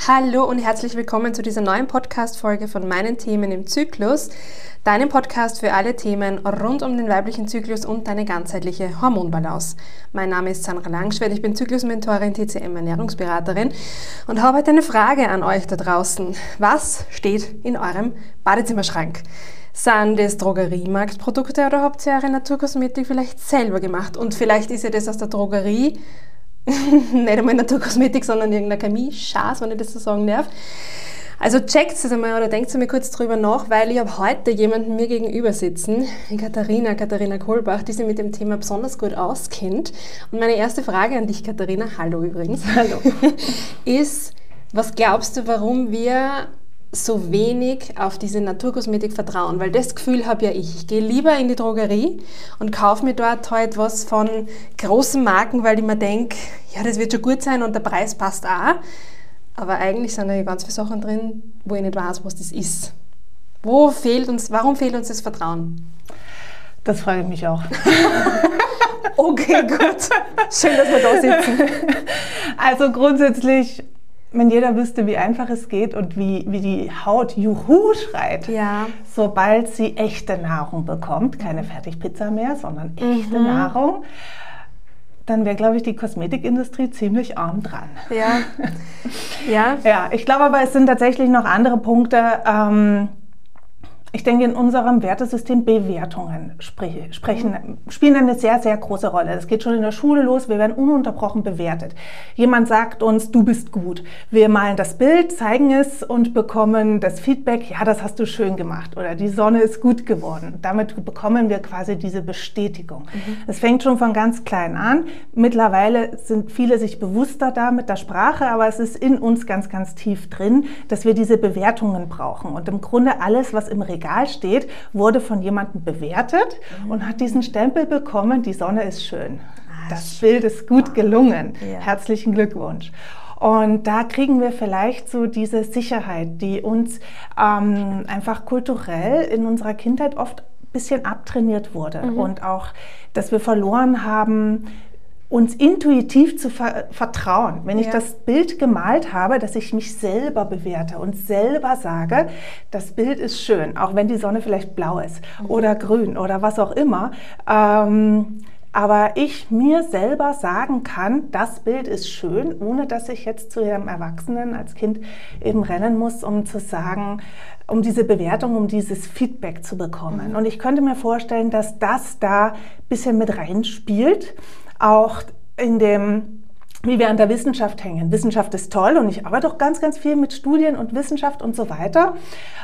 Hallo und herzlich willkommen zu dieser neuen Podcast-Folge von meinen Themen im Zyklus, deinem Podcast für alle Themen rund um den weiblichen Zyklus und deine ganzheitliche Hormonbalance. Mein Name ist Sandra Langschwert, ich bin Zyklusmentorin, TCM-Ernährungsberaterin und habe heute eine Frage an euch da draußen. Was steht in eurem Badezimmerschrank? Sind das Drogeriemarktprodukte oder habt ihr eure Naturkosmetik vielleicht selber gemacht? Und vielleicht ist ja das aus der Drogerie, nicht einmal Naturkosmetik, sondern irgendeine Chemie-Schaß, wenn ich das so sagen darf. Also checkt es einmal oder denkt einmal kurz drüber nach, weil ich habe heute jemanden mir gegenüber sitzen, die Katharina Kohlbach, die sich mit dem Thema besonders gut auskennt. Und meine erste Frage an dich, Katharina, hallo übrigens, hallo, ist, was glaubst du, warum wir so wenig auf diese Naturkosmetik vertrauen? Weil das Gefühl habe ja ich. Ich gehe lieber in die Drogerie und kaufe mir dort halt was von großen Marken, weil ich mir denke, ja, das wird schon gut sein und der Preis passt auch. Aber eigentlich sind da ganz viele Sachen drin, wo ich nicht weiß, was das ist. Warum fehlt uns das Vertrauen? Das frage ich mich auch. Okay, gut. Schön, dass wir da sitzen. Also grundsätzlich, wenn jeder wüsste, wie einfach es geht und wie die Haut Juhu schreit, ja, sobald sie echte Nahrung bekommt, keine Fertigpizza mehr, sondern echte Nahrung, dann wäre, glaube ich, die Kosmetikindustrie ziemlich arm dran. Ja. Ja. Ja, ich glaube aber, es sind tatsächlich noch andere Punkte. Ich denke, in unserem Wertesystem Bewertungen spielen eine sehr, sehr große Rolle. Das geht schon in der Schule los, wir werden ununterbrochen bewertet. Jemand sagt uns, du bist gut. Wir malen das Bild, zeigen es und bekommen das Feedback, ja, das hast du schön gemacht oder die Sonne ist gut geworden. Damit bekommen wir quasi diese Bestätigung. Es fängt schon von ganz klein an. Mittlerweile sind viele sich bewusster da mit der Sprache, aber es ist in uns ganz, ganz tief drin, dass wir diese Bewertungen brauchen. Und im Grunde alles, was im Regal steht, wurde von jemandem bewertet und hat diesen Stempel bekommen, die Sonne ist schön. Das Bild ist gut gelungen. Ja. Herzlichen Glückwunsch. Und da kriegen wir vielleicht so diese Sicherheit, die uns einfach kulturell in unserer Kindheit oft ein bisschen abtrainiert wurde. Und auch, dass wir verloren haben, uns intuitiv zu vertrauen. Wenn ich das Bild gemalt habe, dass ich mich selber bewerte und selber sage, das Bild ist schön, auch wenn die Sonne vielleicht blau ist oder grün oder was auch immer. Aber ich mir selber sagen kann, das Bild ist schön, ohne dass ich jetzt zu einem Erwachsenen als Kind eben rennen muss, um zu sagen, um diese Bewertung, um dieses Feedback zu bekommen. Und ich könnte mir vorstellen, dass das da ein bisschen mit reinspielt. Auch in dem, wie wir an der Wissenschaft hängen. Wissenschaft ist toll und ich arbeite auch ganz, ganz viel mit Studien und Wissenschaft und so weiter.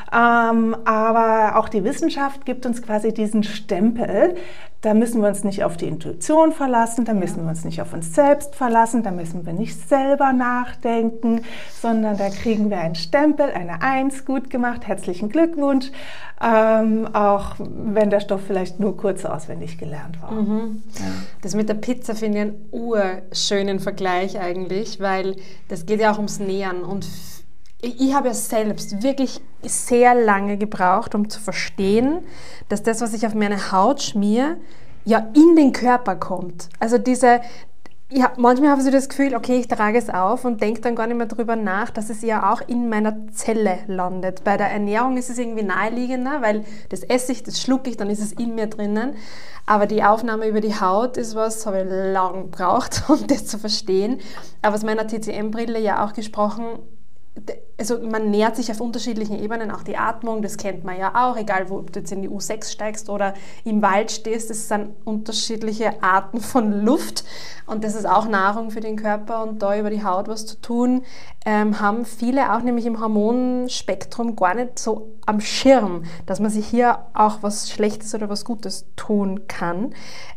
Aber auch die Wissenschaft gibt uns quasi diesen Stempel. Da müssen wir uns nicht auf die Intuition verlassen, da müssen wir uns nicht auf uns selbst verlassen, da müssen wir nicht selber nachdenken, sondern da kriegen wir einen Stempel, eine 1, gut gemacht, herzlichen Glückwunsch, auch wenn der Stoff vielleicht nur kurz auswendig gelernt war. Ja. Das mit der Pizza finde ich einen urschönen Vergleich eigentlich, weil das geht ja auch ums Nähern und ich habe ja selbst wirklich sehr lange gebraucht, um zu verstehen, dass das, was ich auf meine Haut schmiere, ja in den Körper kommt. Also manchmal habe ich so das Gefühl, okay, ich trage es auf und denke dann gar nicht mehr drüber nach, dass es ja auch in meiner Zelle landet. Bei der Ernährung ist es irgendwie naheliegender, weil das esse ich, das schlucke ich, dann ist es in mir drinnen. Aber die Aufnahme über die Haut ist was, habe ich lange gebraucht, um das zu verstehen. Aber aus meiner TCM-Brille ja auch gesprochen, also man nährt sich auf unterschiedlichen Ebenen, auch die Atmung, das kennt man ja auch, egal ob du jetzt in die U6 steigst oder im Wald stehst, das sind unterschiedliche Arten von Luft und das ist auch Nahrung für den Körper und da über die Haut was zu tun, haben viele auch nämlich im Hormonspektrum gar nicht so am Schirm, dass man sich hier auch was Schlechtes oder was Gutes tun kann.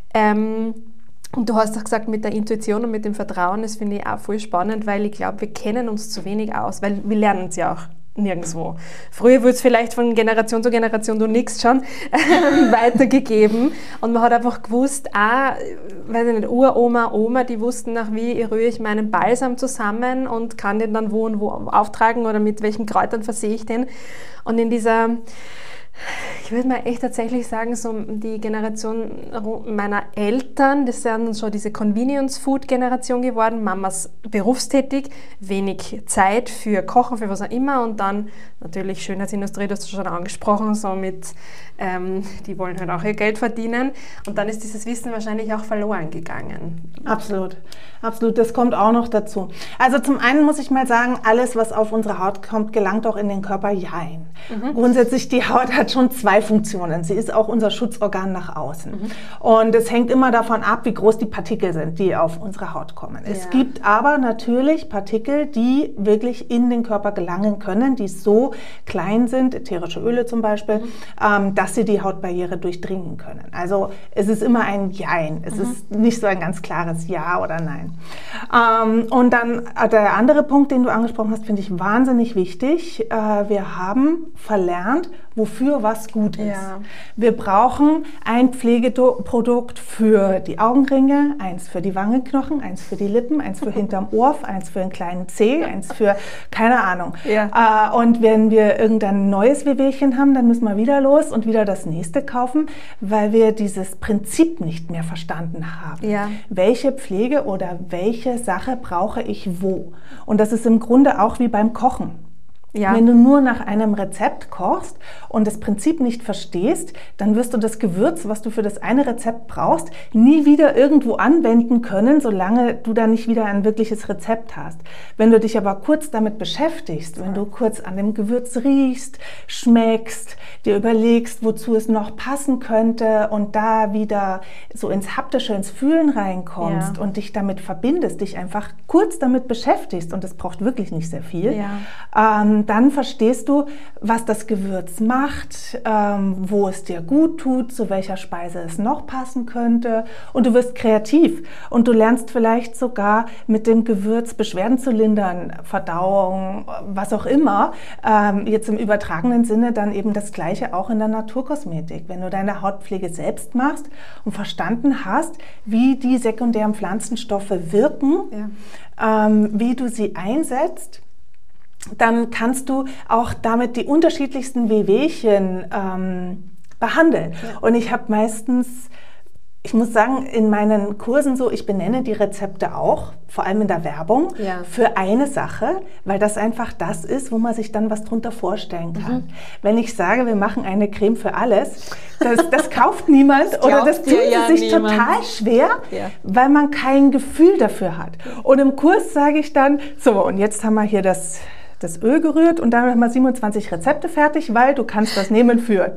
Und du hast auch gesagt, mit der Intuition und mit dem Vertrauen, das finde ich auch voll spannend, weil ich glaube, wir kennen uns zu wenig aus, weil wir lernen es ja auch nirgendwo. Früher wurde es vielleicht von Generation zu Generation, du nix schon, weitergegeben und man hat einfach gewusst, weiß ich nicht, Uroma, Oma, die wussten nach wie rühre ich meinen Balsam zusammen und kann den dann wo und wo auftragen oder mit welchen Kräutern versehe ich den. Und in dieser Ich würde mal echt tatsächlich sagen, so die Generation meiner Eltern, das sind so diese Convenience-Food-Generation geworden. Mamas berufstätig, wenig Zeit für Kochen, für was auch immer. Und dann natürlich Schönheitsindustrie, das hast du schon angesprochen, so mit, die wollen halt auch ihr Geld verdienen. Und dann ist dieses Wissen wahrscheinlich auch verloren gegangen. Absolut, absolut. Das kommt auch noch dazu. Also zum einen muss ich mal sagen, alles, was auf unsere Haut kommt, gelangt auch in den Körper. Jein. Grundsätzlich, die Haut hat schon zwei Funktionen. Sie ist auch unser Schutzorgan nach außen. Und es hängt immer davon ab, wie groß die Partikel sind, die auf unsere Haut kommen. Es gibt aber natürlich Partikel, die wirklich in den Körper gelangen können, die so klein sind, ätherische Öle zum Beispiel, dass sie die Hautbarriere durchdringen können. Also es ist immer ein Jein. Es ist nicht so ein ganz klares Ja oder Nein. Und dann der andere Punkt, den du angesprochen hast, finde ich wahnsinnig wichtig. Wir haben verlernt, wofür was gut ist. Ja. Wir brauchen ein Pflegeprodukt für die Augenringe, eins für die Wangenknochen, eins für die Lippen, eins für hinterm Ohr, eins für einen kleinen Zeh, eins für keine Ahnung. Ja. Und wenn wir irgendein neues Wehwehchen haben, dann müssen wir wieder los und wieder das nächste kaufen, weil wir dieses Prinzip nicht mehr verstanden haben. Ja. Welche Pflege oder welche Sache brauche ich wo? Und das ist im Grunde auch wie beim Kochen. Ja. Wenn du nur nach einem Rezept kochst und das Prinzip nicht verstehst, dann wirst du das Gewürz, was du für das eine Rezept brauchst, nie wieder irgendwo anwenden können, solange du da nicht wieder ein wirkliches Rezept hast. Wenn du dich aber kurz damit beschäftigst, wenn du kurz an dem Gewürz riechst, schmeckst, dir überlegst, wozu es noch passen könnte und da wieder so ins Haptische, ins Fühlen reinkommst und dich damit verbindest, dich einfach kurz damit beschäftigst, und das braucht wirklich nicht sehr viel, dann verstehst du, was das Gewürz macht, wo es dir gut tut, zu welcher Speise es noch passen könnte, und du wirst kreativ und du lernst vielleicht sogar mit dem Gewürz Beschwerden zu lindern, Verdauung, was auch immer, jetzt im übertragenen Sinne dann eben das Gleiche auch in der Naturkosmetik. Wenn du deine Hautpflege selbst machst und verstanden hast, wie die sekundären Pflanzenstoffe wirken, wie du sie einsetzt, dann kannst du auch damit die unterschiedlichsten Wehwehchen behandeln. Ja. Und ich habe meistens, ich muss sagen, in meinen Kursen so, ich benenne die Rezepte auch, vor allem in der Werbung, für eine Sache, weil das einfach das ist, wo man sich dann was drunter vorstellen kann. Wenn ich sage, wir machen eine Creme für alles, das kauft niemand oder das tut sich total schwer, weil man kein Gefühl dafür hat. Und im Kurs sage ich dann, so, und jetzt haben wir hier das Öl gerührt und dann haben wir 27 Rezepte fertig, weil du kannst das nehmen für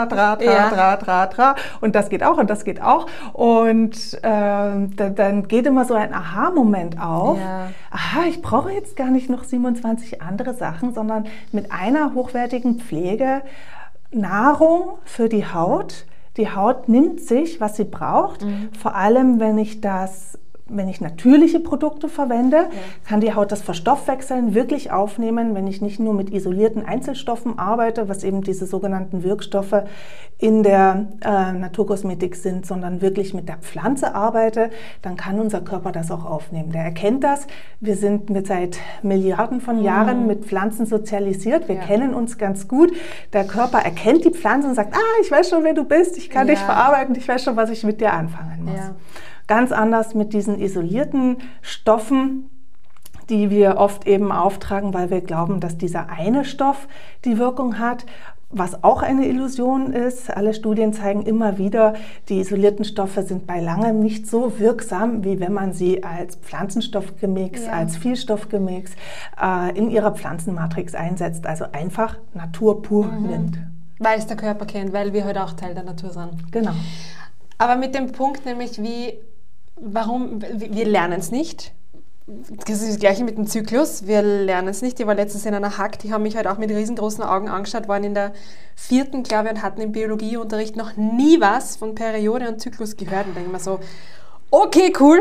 und das geht auch und das geht auch. Und dann geht immer so ein Aha-Moment auf. Ja. Aha, ich brauche jetzt gar nicht noch 27 andere Sachen, sondern mit einer hochwertigen Pflege Nahrung für die Haut. Die Haut nimmt sich, was sie braucht, vor allem wenn ich natürliche Produkte verwende, kann die Haut das Verstoffwechseln wirklich aufnehmen, wenn ich nicht nur mit isolierten Einzelstoffen arbeite, was eben diese sogenannten Wirkstoffe in der Naturkosmetik sind, sondern wirklich mit der Pflanze arbeite, dann kann unser Körper das auch aufnehmen. Der erkennt das. Wir sind seit Milliarden von Jahren mit Pflanzen sozialisiert. Wir kennen uns ganz gut. Der Körper erkennt die Pflanze und sagt, ich weiß schon, wer du bist, ich kann dich verarbeiten, ich weiß schon, was ich mit dir anfangen muss. Ja. Ganz anders mit diesen isolierten Stoffen, die wir oft eben auftragen, weil wir glauben, dass dieser eine Stoff die Wirkung hat, was auch eine Illusion ist. Alle Studien zeigen immer wieder, die isolierten Stoffe sind bei langem nicht so wirksam, wie wenn man sie als Pflanzenstoffgemix, als Vielstoffgemix in ihrer Pflanzenmatrix einsetzt, also einfach Natur pur nimmt. Weil es der Körper kennt, weil wir heute auch Teil der Natur sind. Genau. Aber mit dem Punkt nämlich, warum, wir lernen es nicht. Das ist das Gleiche mit dem Zyklus. Wir lernen es nicht. Ich war letztens in einer Hack, die haben mich halt auch mit riesengroßen Augen angeschaut, waren in der 4. glaube ich und hatten im Biologieunterricht noch nie was von Periode und Zyklus gehört. Und denke mir so, okay, cool,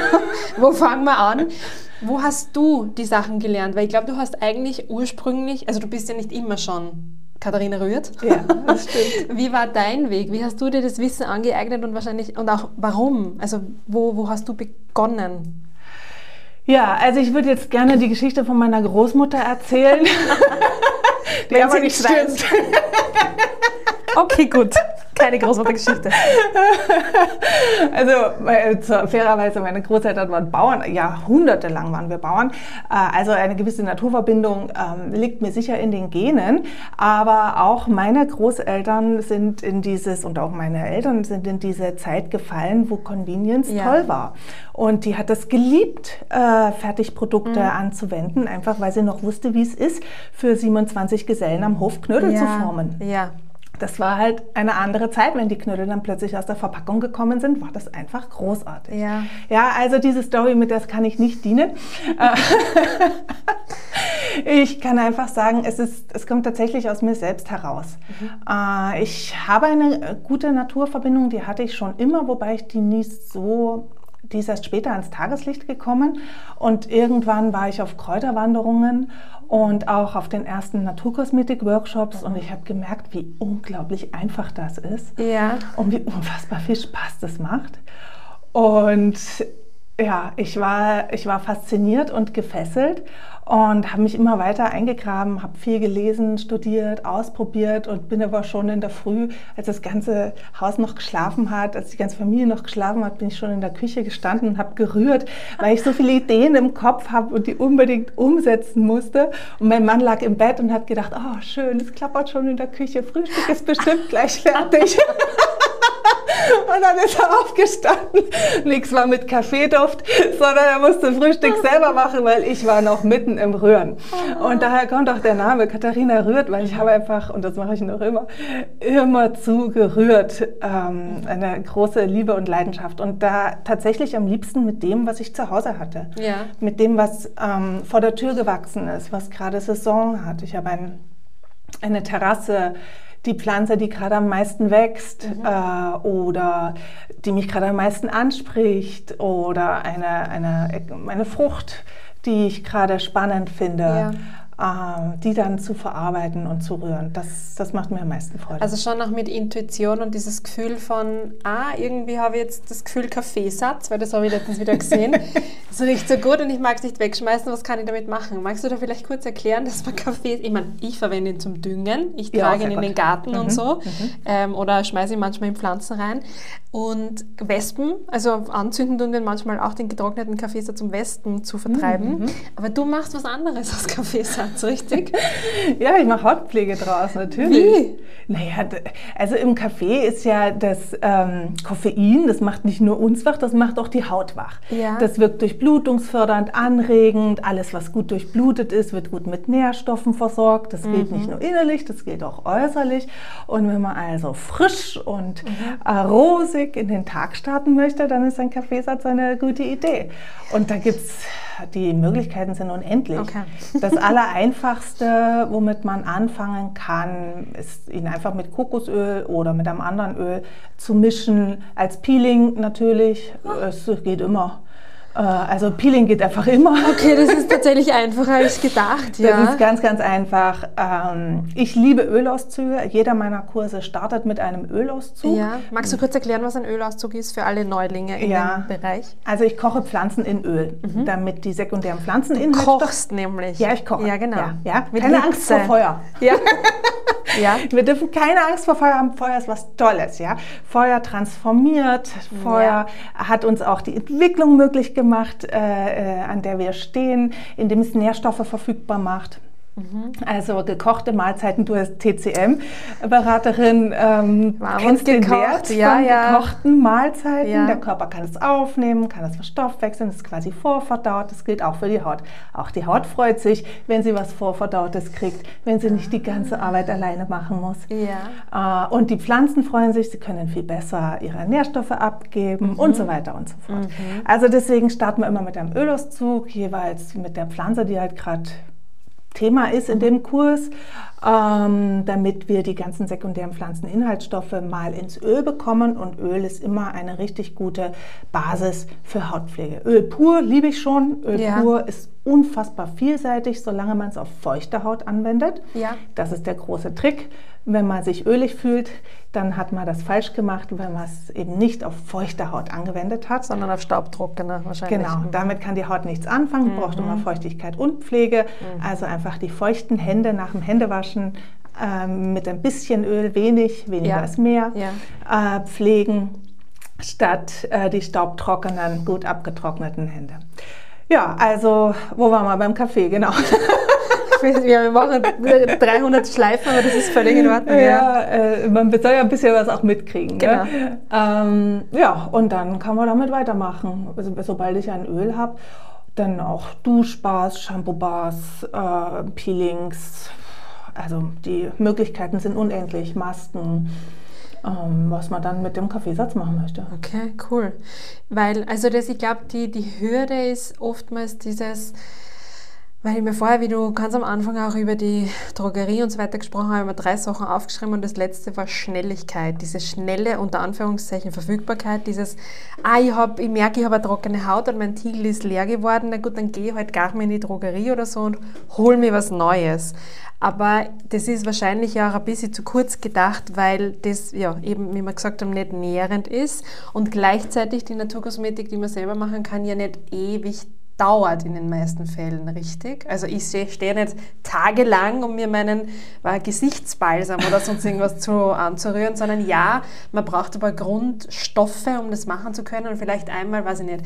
wo fangen wir an? Wo hast du die Sachen gelernt? Weil ich glaube, du hast eigentlich ursprünglich, also du bist ja nicht immer schon Katharina Rührt. Ja, das stimmt. Wie war dein Weg? Wie hast du dir das Wissen angeeignet und auch warum? Also wo hast du begonnen? Ja, also ich würde jetzt gerne die Geschichte von meiner Großmutter erzählen. Die aber nicht stimmt. Okay, gut. Keine Großvatergeschichte. Also fairerweise, meine Großeltern waren Bauern, jahrhundertelang waren wir Bauern. Also eine gewisse Naturverbindung liegt mir sicher in den Genen. Aber auch meine Großeltern sind in dieses, und auch meine Eltern sind in diese Zeit gefallen, wo Convenience toll war. Und die hat es geliebt, Fertigprodukte anzuwenden, einfach weil sie noch wusste, wie es ist, für 27 Gesellen am Hof Knödel zu formen. Ja. Das war halt eine andere Zeit. Wenn die Knödel dann plötzlich aus der Verpackung gekommen sind, war das einfach großartig. Ja, also diese Story, mit der kann ich nicht dienen. Ich kann einfach sagen, es kommt tatsächlich aus mir selbst heraus. Ich habe eine gute Naturverbindung, die hatte ich schon immer, wobei ich die ist erst später ans Tageslicht gekommen. Und irgendwann war ich auf Kräuterwanderungen und auch auf den ersten Naturkosmetik-Workshops und ich habe gemerkt, wie unglaublich einfach das ist und wie unfassbar viel Spaß das macht. Und ja, ich war fasziniert und gefesselt und habe mich immer weiter eingegraben, habe viel gelesen, studiert, ausprobiert und bin aber schon in der Früh, als das ganze Haus noch geschlafen hat, als die ganze Familie noch geschlafen hat, bin ich schon in der Küche gestanden und habe gerührt, weil ich so viele Ideen im Kopf habe und die unbedingt umsetzen musste. Und mein Mann lag im Bett und hat gedacht, oh schön, es klappert schon in der Küche, Frühstück ist bestimmt gleich fertig. Und dann ist er aufgestanden. Nichts war mit Kaffeeduft, sondern er musste Frühstück selber machen, weil ich war noch mitten im Rühren. Und daher kommt auch der Name Katharina rührt, weil ich habe einfach, und das mache ich noch immer zu gerührt. Eine große Liebe und Leidenschaft. Und da tatsächlich am liebsten mit dem, was ich zu Hause hatte. Mit dem, was vor der Tür gewachsen ist, was gerade Saison hat. Ich habe eine Terrasse, die Pflanze, die gerade am meisten wächst oder die mich gerade am meisten anspricht oder eine Frucht, die ich gerade spannend finde, die dann zu verarbeiten und zu rühren. Das macht mir am meisten Freude. Also schon auch mit Intuition und dieses Gefühl von, irgendwie habe ich jetzt das Gefühl Kaffeesatz, weil das habe ich letztens wieder gesehen. Das riecht so gut und ich mag es nicht wegschmeißen, was kann ich damit machen? Magst du da vielleicht kurz erklären, dass man Kaffee, ich verwende ihn zum Düngen, ich trage ihn in den Garten und so oder schmeiße ihn manchmal in Pflanzen rein. Und Wespen, also anzünden tun wir manchmal auch den getrockneten Kaffeesatz, um Wespen zu vertreiben. Aber du machst was anderes als Kaffeesatz, richtig? Ja, ich mache Hautpflege draus, natürlich. Wie? Naja, also im Kaffee ist ja das Koffein, das macht nicht nur uns wach, das macht auch die Haut wach. Das wirkt durchblutungsfördernd, anregend. Alles, was gut durchblutet ist, wird gut mit Nährstoffen versorgt. Das gilt nicht nur innerlich, das gilt auch äußerlich. Und wenn man also frisch und rosig in den Tag starten möchte, dann ist ein Kaffeesatz eine gute Idee. Und da die Möglichkeiten sind unendlich. Das Allereinfachste, womit man anfangen kann, ist ihn einfach mit Kokosöl oder mit einem anderen Öl zu mischen. Als Peeling natürlich, es geht immer. Also Peeling geht einfach immer. Okay, das ist tatsächlich einfacher als gedacht. Das ist ganz, ganz einfach. Ich liebe Ölauszüge. Jeder meiner Kurse startet mit einem Ölauszug. Magst du kurz erklären, was ein Ölauszug ist für alle Neulinge in dem Bereich? Also ich koche Pflanzen in Öl, damit die sekundären Pflanzeninhaltsstoffe... Du kochst nämlich. Ja, ich koche. Ja, genau. Keine Angst vor Feuer. Ja. Wir dürfen keine Angst vor Feuer haben. Feuer ist was Tolles. Ja? Feuer transformiert. Feuer hat uns auch die Entwicklung möglich gemacht, an der wir stehen, indem es Nährstoffe verfügbar macht. Also gekochte Mahlzeiten, du als TCM-Beraterin kennst den Wert von gekochten Mahlzeiten. Der Körper kann es aufnehmen, kann es verstoffwechseln, es ist quasi vorverdaut. Das gilt auch für die Haut. Auch die Haut freut sich, wenn sie was Vorverdautes kriegt, wenn sie nicht die ganze Arbeit alleine machen muss. Und die Pflanzen freuen sich, sie können viel besser ihre Nährstoffe abgeben und so weiter und so fort. Also deswegen starten wir immer mit einem Ölauszug, jeweils mit der Pflanze, die halt gerade Thema ist in dem Kurs, damit wir die ganzen sekundären Pflanzeninhaltsstoffe mal ins Öl bekommen. Und Öl ist immer eine richtig gute Basis für Hautpflege. Öl pur liebe ich schon. Öl pur ist unfassbar vielseitig, solange man es auf feuchte Haut anwendet. Das ist der große Trick. Wenn man sich ölig fühlt, dann hat man das falsch gemacht, wenn man es eben nicht auf feuchte Haut angewendet hat. Sondern auf staubtrockene wahrscheinlich. Genau, damit kann die Haut nichts anfangen, braucht immer Feuchtigkeit und Pflege. Also einfach die feuchten Hände nach dem Händewaschen mit ein bisschen Öl, weniger ist mehr, pflegen, statt die staubtrockenen, gut abgetrockneten Hände. Ja, also, wo waren wir? Beim Kaffee, genau. Wir machen 300 Schleifen, aber das ist völlig in Ordnung. Man soll ja ein bisschen was auch mitkriegen. Genau. Ja, und dann kann man damit weitermachen. Also, sobald ich ein Öl habe, dann auch Duschbars, Shampoo-Bars, Peelings. Also die Möglichkeiten sind unendlich. Masken, was man dann mit dem Kaffeesatz machen möchte. Okay, cool. Weil, also ich glaube, die Hürde ist oftmals dieses, weil ich mir vorher, wie du ganz am Anfang auch über die Drogerie und so weiter gesprochen habe, habe ich mir 3 Sachen aufgeschrieben und das letzte war Schnelligkeit. Diese schnelle, unter Anführungszeichen, Verfügbarkeit, dieses, ich merke, ich habe eine trockene Haut und mein Tiegel ist leer geworden, na gut, dann gehe ich halt gar nicht in die Drogerie oder so und hole mir was Neues. Aber das ist wahrscheinlich auch ein bisschen zu kurz gedacht, weil das, ja, eben, wie wir gesagt haben, nicht nährend ist und gleichzeitig die Naturkosmetik, die man selber machen kann, ja nicht ewig dauert in den meisten Fällen, richtig? Also ich stehe nicht tagelang, um mir meinen Gesichtsbalsam oder sonst irgendwas anzurühren, sondern ja, man braucht aber Grundstoffe, um das machen zu können und vielleicht einmal, weiß ich nicht,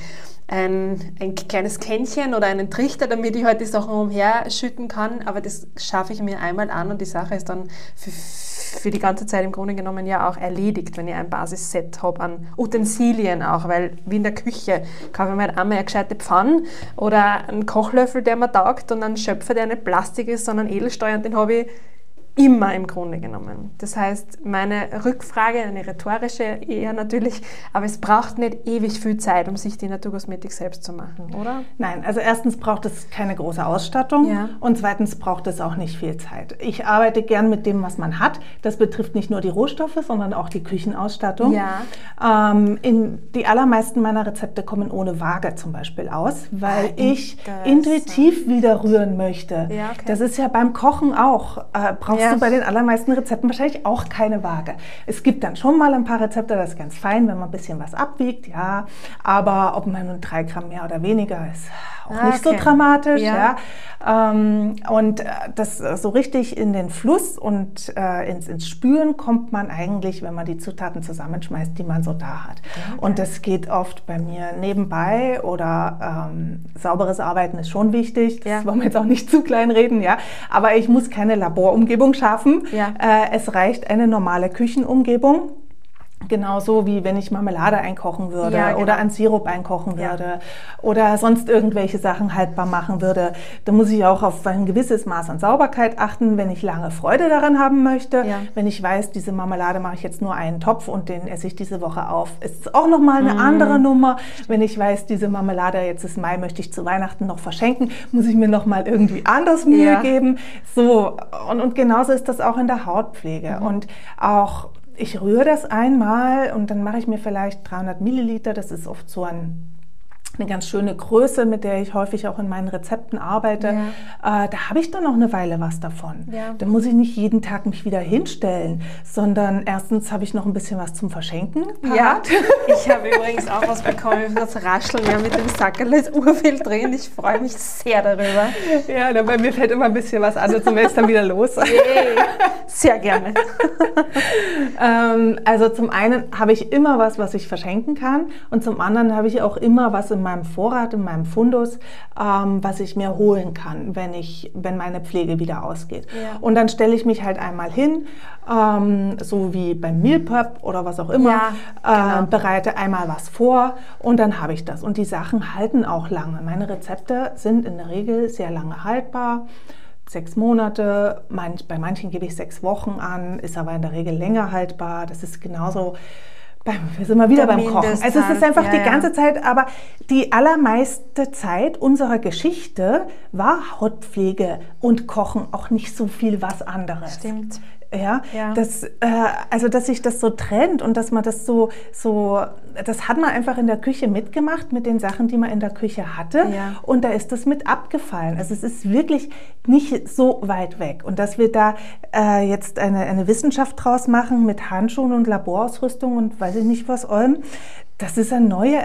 ein kleines Kännchen oder einen Trichter, damit ich halt die Sachen umherschütten kann, aber das schaffe ich mir einmal an und die Sache ist dann für die ganze Zeit im Grunde genommen ja auch erledigt, wenn ich ein Basisset habe an Utensilien auch, weil wie in der Küche kaufe ich mir halt einmal eine gescheite Pfanne oder einen Kochlöffel, der mir taugt und einen Schöpfer, der nicht Plastik ist, sondern Edelstahl und den habe ich immer im Grunde genommen. Das heißt, meine Rückfrage, eine rhetorische eher natürlich, aber es braucht nicht ewig viel Zeit, um sich die Naturkosmetik selbst zu machen, oder? Nein, also erstens braucht es keine große Ausstattung und zweitens braucht es auch nicht viel Zeit. Ich arbeite gern mit dem, was man hat. Das betrifft nicht nur die Rohstoffe, sondern auch die Küchenausstattung. Ja. Die allermeisten meiner Rezepte kommen ohne Waage zum Beispiel aus, weil ich intuitiv wieder rühren möchte. Ja, okay. Das ist ja beim Kochen auch. Brauchst du bei den allermeisten Rezepten wahrscheinlich auch keine Waage. Es gibt dann schon mal ein paar Rezepte, das ist ganz fein, wenn man ein bisschen was abwiegt, ja. Aber ob man nun 3 Gramm mehr oder weniger ist, auch nicht so dramatisch, ja. Und das so richtig in den Fluss und ins Spüren kommt man eigentlich, wenn man die Zutaten zusammenschmeißt, die man so da hat. Okay. Und das geht oft bei mir nebenbei oder sauberes Arbeiten ist schon wichtig. Das wollen wir jetzt auch nicht zu klein reden, ja. Aber ich muss keine Laborumgebung schaffen. Ja. Es reicht eine normale Küchenumgebung. Genauso wie wenn ich Marmelade einkochen würde oder einen Sirup einkochen würde oder sonst irgendwelche Sachen haltbar machen würde. Da muss ich auch auf ein gewisses Maß an Sauberkeit achten, wenn ich lange Freude daran haben möchte. Ja. Wenn ich weiß, diese Marmelade mache ich jetzt nur einen Topf und den esse ich diese Woche auf. Ist auch nochmal eine andere Nummer. Wenn ich weiß, diese Marmelade, jetzt ist Mai, möchte ich zu Weihnachten noch verschenken, muss ich mir nochmal irgendwie anders Mühe geben. So, und genauso ist das auch in der Hautpflege. Und auch ich rühre das einmal und dann mache ich mir vielleicht 300 Milliliter, das ist oft so eine ganz schöne Größe, mit der ich häufig auch in meinen Rezepten arbeite. Ja. Da habe ich dann noch eine Weile was davon. Ja. Da muss ich nicht jeden Tag mich wieder hinstellen, sondern erstens habe ich noch ein bisschen was zum Verschenken. Ja, ich habe übrigens auch was bekommen, das Rascheln mit dem Sackerl, ist urviel drin. Ich freue mich sehr darüber. Ja, bei mir fällt immer ein bisschen was an und zum ist dann wieder los. Sehr gerne. Also zum einen habe ich immer was ich verschenken kann und zum anderen habe ich auch immer was in meinem Vorrat, in meinem Fundus, was ich mir holen kann, wenn meine Pflege wieder ausgeht. Ja. Und dann stelle ich mich halt einmal hin, so wie beim Meal Prep oder was auch immer, bereite einmal was vor und dann habe ich das. Und die Sachen halten auch lange. Meine Rezepte sind in der Regel sehr lange haltbar. 6 Monate, bei manchen gebe ich 6 Wochen an, ist aber in der Regel länger haltbar. Das ist genauso. Wir sind mal wieder beim Kochen. Also es ist einfach die ganze Zeit, aber die allermeiste Zeit unserer Geschichte war Hautpflege und Kochen auch nicht so viel was anderes. Stimmt. Ja. Also dass sich das so trennt und dass man das das hat man einfach in der Küche mitgemacht mit den Sachen, die man in der Küche hatte und da ist das mit abgefallen. Also es ist wirklich nicht so weit weg und dass wir da jetzt eine Wissenschaft draus machen mit Handschuhen und Laborausrüstung und weiß ich nicht was allem, das ist eine neue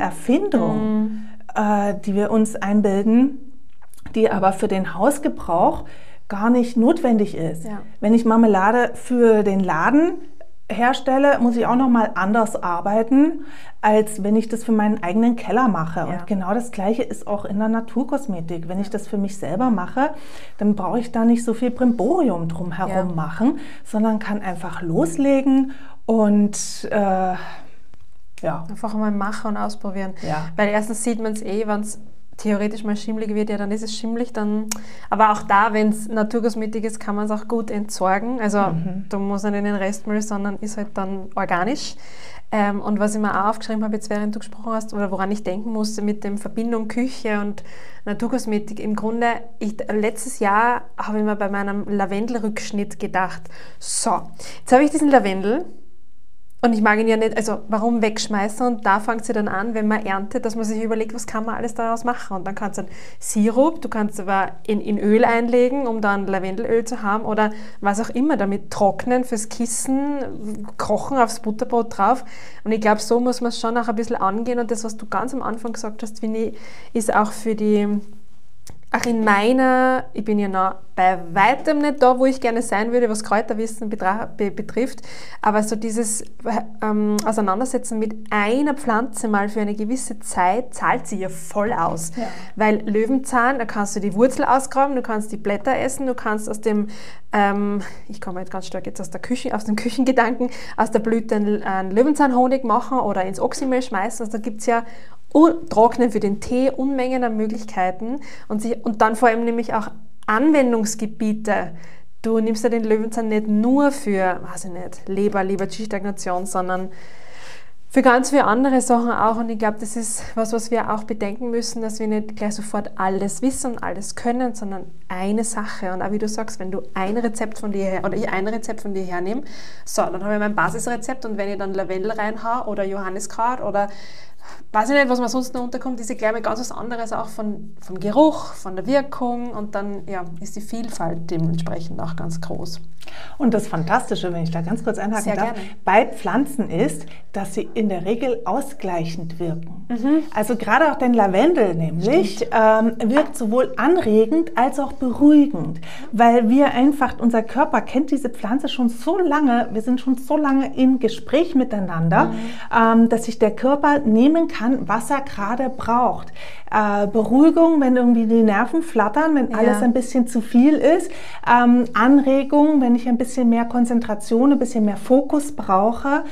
Erfindung, die wir uns einbilden, die aber für den Hausgebrauch gar nicht notwendig ist. Ja. Wenn ich Marmelade für den Laden herstelle, muss ich auch nochmal anders arbeiten, als wenn ich das für meinen eigenen Keller mache. Ja. Und genau das Gleiche ist auch in der Naturkosmetik. Wenn ich das für mich selber mache, dann brauche ich da nicht so viel Brimborium drumherum machen, sondern kann einfach loslegen und einfach mal machen und ausprobieren. Ja. Weil erstens sieht man es wenn es theoretisch mal schimmelig wird, ja, dann ist es schimmelig. Aber auch da, wenn es Naturkosmetik ist, kann man es auch gut entsorgen. Also da muss nicht in den Restmüll, sondern ist halt dann organisch. Und was ich mir auch aufgeschrieben habe, jetzt während du gesprochen hast, oder woran ich denken musste mit dem Verbindung Küche und Naturkosmetik, im Grunde, letztes Jahr habe ich mir bei meinem Lavendelrückschnitt gedacht, so, jetzt habe ich diesen Lavendel, und ich mag ihn ja nicht, also warum wegschmeißen? Und da fängt sie dann an, wenn man erntet, dass man sich überlegt, was kann man alles daraus machen. Und dann kannst du einen Sirup, du kannst aber in Öl einlegen, um dann Lavendelöl zu haben oder was auch immer, damit trocknen fürs Kissen, kochen aufs Butterbrot drauf. Und ich glaube, so muss man es schon auch ein bisschen angehen. Und das, was du ganz am Anfang gesagt hast, finde ich, ist auch für die... Auch ich bin ja noch bei weitem nicht da, wo ich gerne sein würde, was Kräuterwissen betrifft, aber so dieses Auseinandersetzen mit einer Pflanze mal für eine gewisse Zeit zahlt sie ja voll aus. Ja. Weil Löwenzahn, da kannst du die Wurzel ausgraben, du kannst die Blätter essen, du kannst aus dem, ich komme jetzt ganz stark jetzt aus dem Küchengedanken, aus der Blüte einen Löwenzahnhonig machen oder ins Oxymehl schmeißen, also da gibt es ja trocknen für den Tee, Unmengen an Möglichkeiten und dann vor allem nämlich auch Anwendungsgebiete. Du nimmst ja den Löwenzahn nicht nur für, weiß ich nicht, Leber-Stagnation, sondern für ganz viele andere Sachen auch. Und ich glaube, das ist was wir auch bedenken müssen, dass wir nicht gleich sofort alles wissen und alles können, sondern eine Sache. Und auch wie du sagst, wenn du ein Rezept von dir hernehme, so, dann habe ich mein Basisrezept und wenn ich dann Lavendel reinhaue oder Johanniskraut oder weiß ich nicht, was man sonst noch unterkommt, ist ja gleich mal ganz was anderes, auch vom Geruch, von der Wirkung und dann ist die Vielfalt dementsprechend auch ganz groß. Und das Fantastische, wenn ich da ganz kurz einhaken darf, bei Pflanzen ist, dass sie in der Regel ausgleichend wirken. Also gerade auch den Lavendel nämlich wirkt sowohl anregend als auch beruhigend, weil unser Körper kennt diese Pflanze schon so lange, wir sind schon so lange im Gespräch miteinander, dass sich der Körper nehmen kann, was er gerade braucht. Beruhigung, wenn irgendwie die Nerven flattern, wenn alles ein bisschen zu viel ist. Anregung, wenn ich ein bisschen mehr Konzentration, ein bisschen mehr Fokus brauche.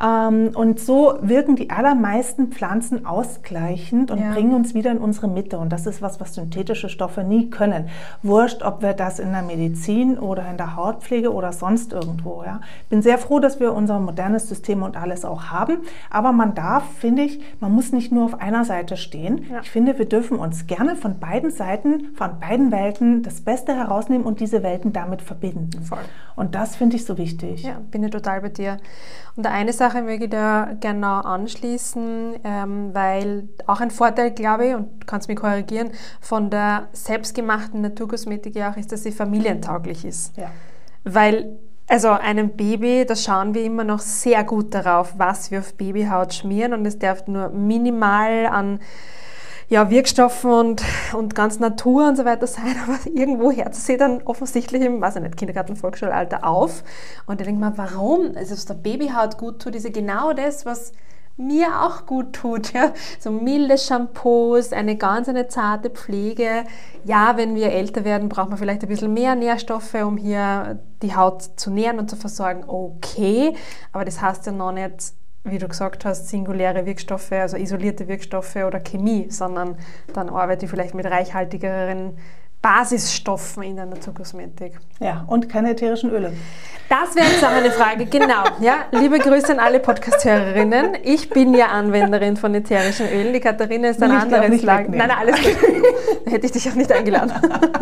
Und so wirken die allermeisten Pflanzen ausgleichend und bringen uns wieder in unsere Mitte. Und das ist was synthetische Stoffe nie können. Wurscht, ob wir das in der Medizin oder in der Hautpflege oder sonst irgendwo. Ja. Ich bin sehr froh, dass wir unser modernes System und alles auch haben. Aber man darf, finde ich, man muss nicht nur auf einer Seite stehen. Ja. Ich finde, wir dürfen uns gerne von beiden Seiten, von beiden Welten das Beste herausnehmen und diese Welten damit verbinden. Voll. Und das finde ich so wichtig. Ja, bin ich total bei dir. Und eine Sache möchte ich da gerne anschließen, weil auch ein Vorteil, glaube ich, und du kannst mich korrigieren, von der selbstgemachten Naturkosmetik ja auch ist, dass sie familientauglich ist. Ja. Weil einem Baby, da schauen wir immer noch sehr gut darauf, was wir auf Babyhaut schmieren und es darf nur minimal an Wirkstoffen und ganz Natur und so weiter sein, aber irgendwo hört sie dann offensichtlich im, Kindergarten, Volksschulalter auf und ich denke mir, warum? Also was der Babyhaut gut tut, ist ja genau das, was mir auch gut tut, ja, so milde Shampoos, eine zarte Pflege. Ja, wenn wir älter werden, braucht man vielleicht ein bisschen mehr Nährstoffe, um hier die Haut zu nähren und zu versorgen, okay, aber das heißt ja noch nicht, wie du gesagt hast, singuläre Wirkstoffe, also isolierte Wirkstoffe oder Chemie, sondern dann arbeite ich vielleicht mit reichhaltigeren Basisstoffen in der Naturkosmetik. Ja, und keine ätherischen Öle. Das wäre jetzt auch eine Frage, genau. Ja, liebe Grüße an alle Podcast-Hörerinnen. Ich bin ja Anwenderin von ätherischen Ölen. Die Katharina ist ein anderes Lager. Nein, alles gut. Da hätte ich dich auch nicht eingeladen.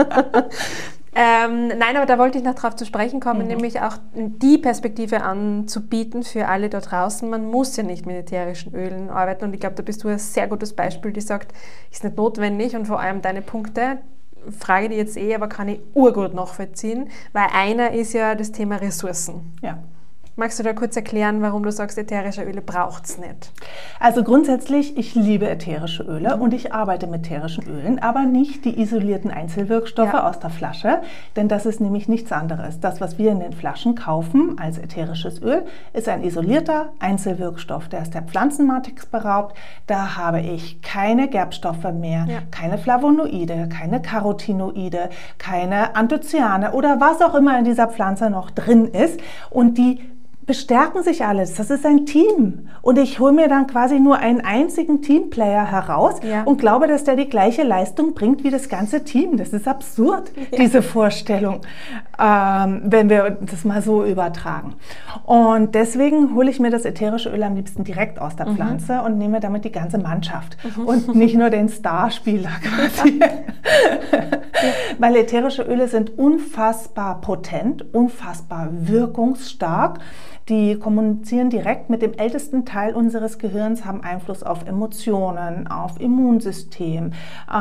Nein, aber da wollte ich noch drauf zu sprechen kommen, nämlich auch die Perspektive anzubieten für alle da draußen. Man muss ja nicht mit ätherischen Ölen arbeiten und ich glaube, da bist du ein sehr gutes Beispiel, die sagt, ist nicht notwendig und vor allem deine Punkte, frage die jetzt aber kann ich urgut nachvollziehen, weil einer ist ja das Thema Ressourcen. Ja. Magst du da kurz erklären, warum du sagst, ätherische Öle braucht es nicht? Also grundsätzlich, ich liebe ätherische Öle und ich arbeite mit ätherischen Ölen, aber nicht die isolierten Einzelwirkstoffe aus der Flasche, denn das ist nämlich nichts anderes. Das, was wir in den Flaschen kaufen als ätherisches Öl, ist ein isolierter Einzelwirkstoff. Der ist der Pflanzenmatrix beraubt. Da habe ich keine Gerbstoffe mehr, keine Flavonoide, keine Carotinoide, keine Anthocyane oder was auch immer in dieser Pflanze noch drin ist. Und die bestärken sich alles. Das ist ein Team. Und ich hole mir dann quasi nur einen einzigen Teamplayer heraus und glaube, dass der die gleiche Leistung bringt wie das ganze Team. Das ist absurd, diese Vorstellung, wenn wir das mal so übertragen. Und deswegen hole ich mir das ätherische Öl am liebsten direkt aus der Pflanze und nehme damit die ganze Mannschaft und nicht nur den Starspieler quasi. Weil ätherische Öle sind unfassbar potent, unfassbar wirkungsstark. Die kommunizieren direkt mit dem ältesten Teil unseres Gehirns, haben Einfluss auf Emotionen, auf Immunsystem.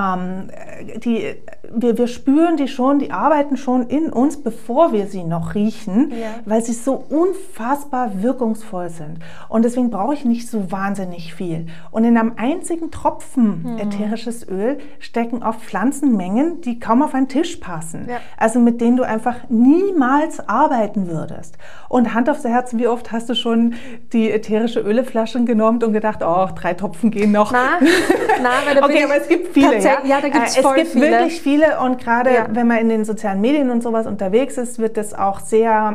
Wir spüren die schon, die arbeiten schon in uns, bevor wir sie noch riechen, weil sie so unfassbar wirkungsvoll sind. Und deswegen brauche ich nicht so wahnsinnig viel. Und in einem einzigen Tropfen ätherisches Öl stecken oft Pflanzenmengen, die kaum auf einen Tisch passen. Also mit denen du einfach niemals arbeiten würdest. Und Hand aufs Herz, wie oft hast du schon die ätherische Öleflaschen genommen und gedacht, oh, 3 Tropfen gehen noch? Nein, weil da okay, aber es gibt viele. Ja, da gibt's voll es gibt viele. Wirklich viele und gerade wenn man in den sozialen Medien und sowas unterwegs ist, wird das auch sehr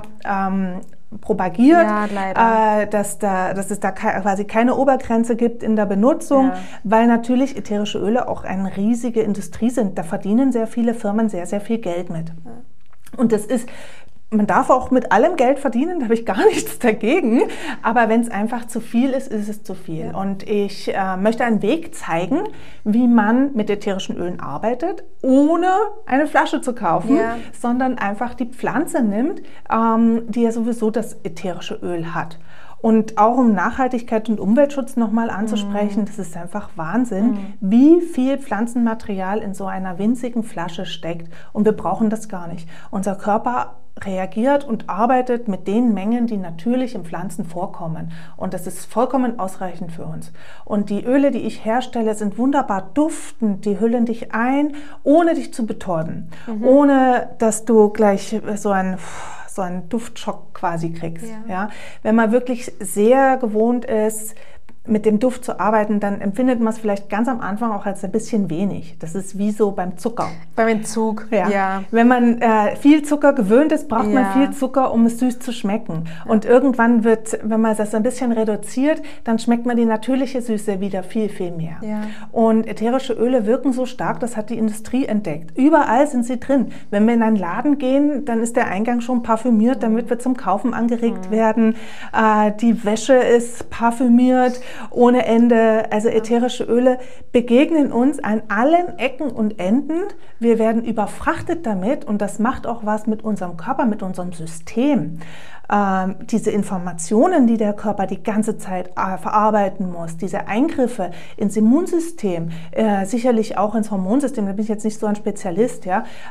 propagiert, dass es da quasi keine Obergrenze gibt in der Benutzung, weil natürlich ätherische Öle auch eine riesige Industrie sind. Da verdienen sehr viele Firmen sehr, sehr viel Geld mit. Und das ist, man darf auch mit allem Geld verdienen, da habe ich gar nichts dagegen, aber wenn es einfach zu viel ist, ist es zu viel. Und ich möchte einen Weg zeigen, wie man mit ätherischen Ölen arbeitet, ohne eine Flasche zu kaufen, sondern einfach die Pflanze nimmt, die ja sowieso das ätherische Öl hat. Und auch um Nachhaltigkeit und Umweltschutz nochmal anzusprechen, das ist einfach Wahnsinn, wie viel Pflanzenmaterial in so einer winzigen Flasche steckt. Und wir brauchen das gar nicht. Unser Körper reagiert und arbeitet mit den Mengen, die natürlich in Pflanzen vorkommen. Und das ist vollkommen ausreichend für uns. Und die Öle, die ich herstelle, sind wunderbar duftend. Die hüllen dich ein, ohne dich zu betäuben. Ohne, dass du gleich so einen Duftschock quasi kriegst. Ja? Wenn man wirklich sehr gewohnt ist, mit dem Duft zu arbeiten, dann empfindet man es vielleicht ganz am Anfang auch als ein bisschen wenig. Das ist wie so beim Zucker. Beim Entzug, Wenn man viel Zucker gewöhnt ist, braucht man viel Zucker, um es süß zu schmecken. Und irgendwann wenn man das ein bisschen reduziert, dann schmeckt man die natürliche Süße wieder viel, viel mehr. Und ätherische Öle wirken so stark, das hat die Industrie entdeckt. Überall sind sie drin. Wenn wir in einen Laden gehen, dann ist der Eingang schon parfümiert, damit wir zum Kaufen angeregt werden. Die Wäsche ist parfümiert ohne Ende. Also ätherische Öle begegnen uns an allen Ecken und Enden. Wir werden überfrachtet damit und das macht auch was mit unserem Körper, mit unserem System. Diese Informationen, die der Körper die ganze Zeit verarbeiten muss, diese Eingriffe ins Immunsystem, sicherlich auch ins Hormonsystem, da bin ich jetzt nicht so ein Spezialist,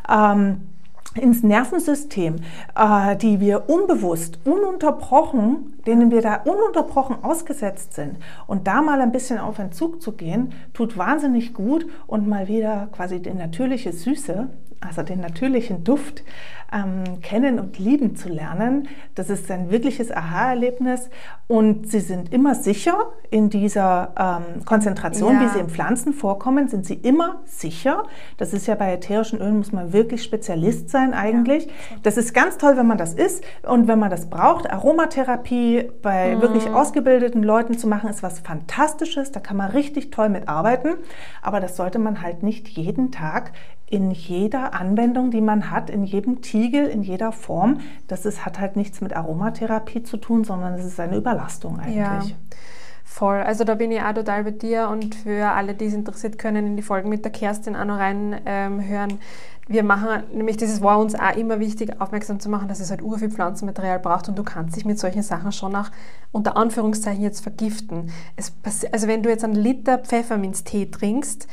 ins Nervensystem, die wir unbewusst, denen wir da ununterbrochen ausgesetzt sind. Und da mal ein bisschen auf Entzug zu gehen, tut wahnsinnig gut und mal wieder quasi die natürliche Süße, also den natürlichen Duft kennen und lieben zu lernen. Das ist ein wirkliches Aha-Erlebnis und sie sind immer sicher in dieser Konzentration, wie sie in Pflanzen vorkommen, sind sie immer sicher. Das ist ja bei ätherischen Ölen, muss man wirklich Spezialist sein eigentlich. Das ist ganz toll, wenn man das isst und wenn man das braucht. Aromatherapie bei wirklich ausgebildeten Leuten zu machen, ist was Fantastisches. Da kann man richtig toll mitarbeiten, aber das sollte man halt nicht jeden Tag in jeder Anwendung, die man hat, in jedem Tiegel, in jeder Form. Hat halt nichts mit Aromatherapie zu tun, sondern es ist eine Überlastung eigentlich. Ja, voll. Also da bin ich auch total bei dir und für alle, die es interessiert, können in die Folgen mit der Kerstin auch noch reinhören. Wir machen, nämlich das war uns auch immer wichtig, aufmerksam zu machen, dass es halt urviel Pflanzenmaterial braucht und du kannst dich mit solchen Sachen schon auch unter Anführungszeichen jetzt vergiften. Also wenn du jetzt einen Liter Pfefferminztee trinkst,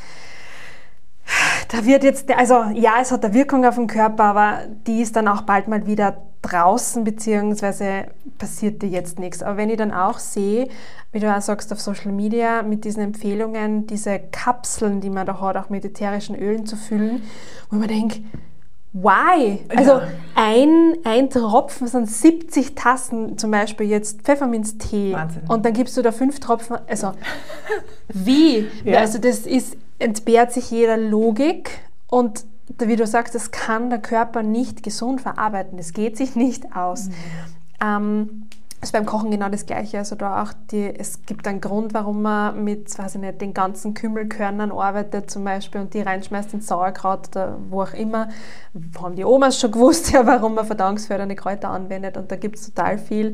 da wird jetzt, also ja, es hat eine Wirkung auf den Körper, aber die ist dann auch bald mal wieder draußen, beziehungsweise passiert dir jetzt nichts. Aber wenn ich dann auch sehe, wie du auch sagst, auf Social Media mit diesen Empfehlungen, diese Kapseln, die man da hat, auch mit ätherischen Ölen zu füllen, wo man denkt, why? Also ein Tropfen sind 70 Tassen, zum Beispiel jetzt Pfefferminztee. Wahnsinn. Und dann gibst du da 5 Tropfen, also wie? Ja. Also das entbehrt sich jeder Logik und wie du sagst, das kann der Körper nicht gesund verarbeiten. Das geht sich nicht aus. Ist beim Kochen genau das Gleiche. Also da auch es gibt einen Grund, warum man mit, weiß ich nicht, den ganzen Kümmelkörnern arbeitet zum Beispiel und die reinschmeißt ins Sauerkraut oder wo auch immer. Haben die Omas schon gewusst, ja, warum man verdauungsfördernde Kräuter anwendet. Und da gibt es total viel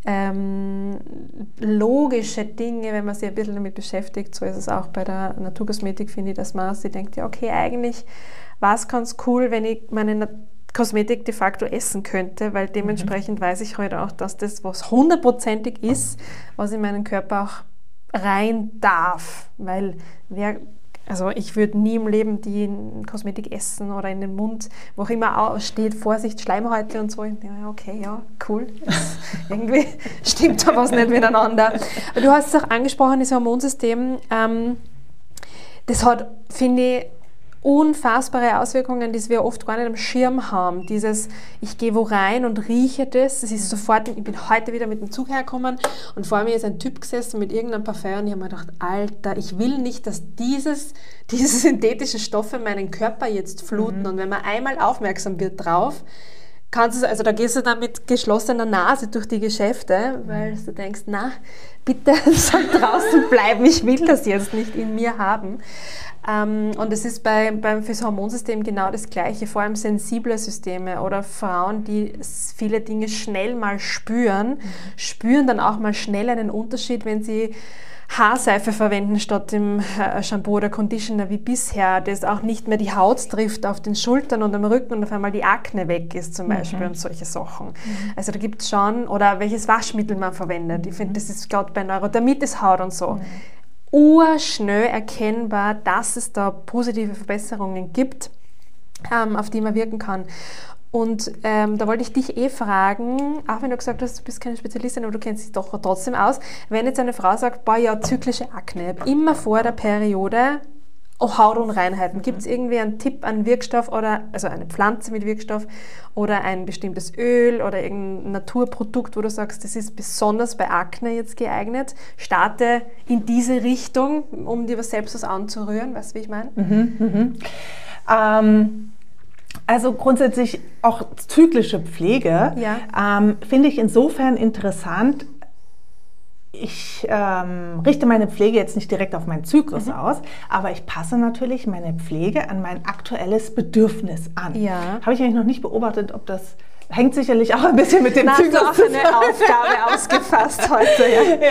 logische Dinge, wenn man sich ein bisschen damit beschäftigt. So ist es auch bei der Naturkosmetik, finde ich, dass man sich denkt, ja okay, eigentlich war es ganz cool, wenn ich meine Kosmetik de facto essen könnte, weil dementsprechend weiß ich heute auch, dass das was 100%ig ist, was in meinen Körper auch rein darf, weil also ich würde nie im Leben die Kosmetik essen oder in den Mund, wo auch immer steht, Vorsicht, Schleimhäute und so. Ich denke, okay, ja, cool. Irgendwie stimmt da was nicht miteinander. Aber du hast es auch angesprochen, das Hormonsystem, das hat, finde ich, unfassbare Auswirkungen, die wir oft gar nicht am Schirm haben. Dieses, ich gehe wo rein und rieche das ist sofort, ich bin heute wieder mit dem Zug hergekommen und vor mir ist ein Typ gesessen mit irgendeinem Parfum und ich habe mir gedacht, Alter, ich will nicht, dass diese synthetischen Stoffe meinen Körper jetzt fluten und wenn man einmal aufmerksam wird drauf, also da gehst du dann mit geschlossener Nase durch die Geschäfte, weil du denkst, na, bitte soll draußen bleiben, ich will das jetzt nicht in mir haben. Und es ist fürs Hormonsystem genau das Gleiche, vor allem sensible Systeme oder Frauen, die viele Dinge schnell mal spüren dann auch mal schnell einen Unterschied, wenn sie Haarseife verwenden statt dem Shampoo oder Conditioner wie bisher, das auch nicht mehr die Haut trifft auf den Schultern und am Rücken und auf einmal die Akne weg ist zum Beispiel und solche Sachen. Also da gibt es schon, oder welches Waschmittel man verwendet. Ich finde, das ist gerade bei Neurodermitis-Haut und so. Urschnell erkennbar, dass es da positive Verbesserungen gibt, auf die man wirken kann. Und da wollte ich dich fragen, auch wenn du gesagt hast, du bist keine Spezialistin, aber du kennst dich doch trotzdem aus, wenn jetzt eine Frau sagt, boah, ja, zyklische Akne, ich habe immer vor der Periode Hautunreinheiten. Gibt es irgendwie einen Tipp, einen Wirkstoff oder also eine Pflanze mit Wirkstoff oder ein bestimmtes Öl oder irgendein Naturprodukt, wo du sagst, das ist besonders bei Akne jetzt geeignet? Starte in diese Richtung, um dir selbst was anzurühren. Weißt du, wie ich meine? Also grundsätzlich auch zyklische Pflege finde ich insofern interessant. Ich richte meine Pflege jetzt nicht direkt auf meinen Zyklus aus, aber ich passe natürlich meine Pflege an mein aktuelles Bedürfnis an. Ja. Habe ich eigentlich noch nicht beobachtet, ob das hängt sicherlich auch ein bisschen mit dem Zyklus zusammen. Hast du auch eine Aufgabe ausgefasst heute.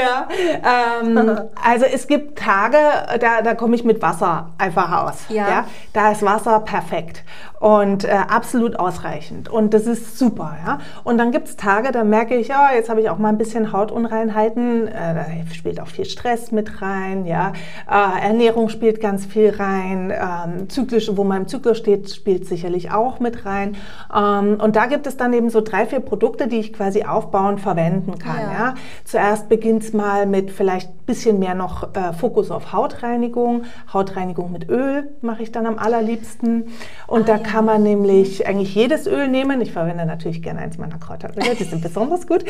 Also es gibt Tage, da komme ich mit Wasser einfach aus. Ja. Da ist Wasser perfekt und absolut ausreichend und das ist super. Ja. Und dann gibt es Tage, da merke ich, ja, jetzt habe ich auch mal ein bisschen Hautunreinheiten, da spielt auch viel Stress mit rein, ja. Ernährung spielt ganz viel rein, wo man im Zyklus steht, spielt sicherlich auch mit rein. Und da gibt es dann eben so 3, 4 Produkte, die ich quasi aufbauend verwenden kann. Ja. Zuerst beginnt es mal mit vielleicht ein bisschen mehr noch Fokus auf Hautreinigung. Hautreinigung mit Öl mache ich dann am allerliebsten. Und da kann man nämlich eigentlich jedes Öl nehmen. Ich verwende natürlich gerne eins meiner Kräuteröle, die sind besonders gut.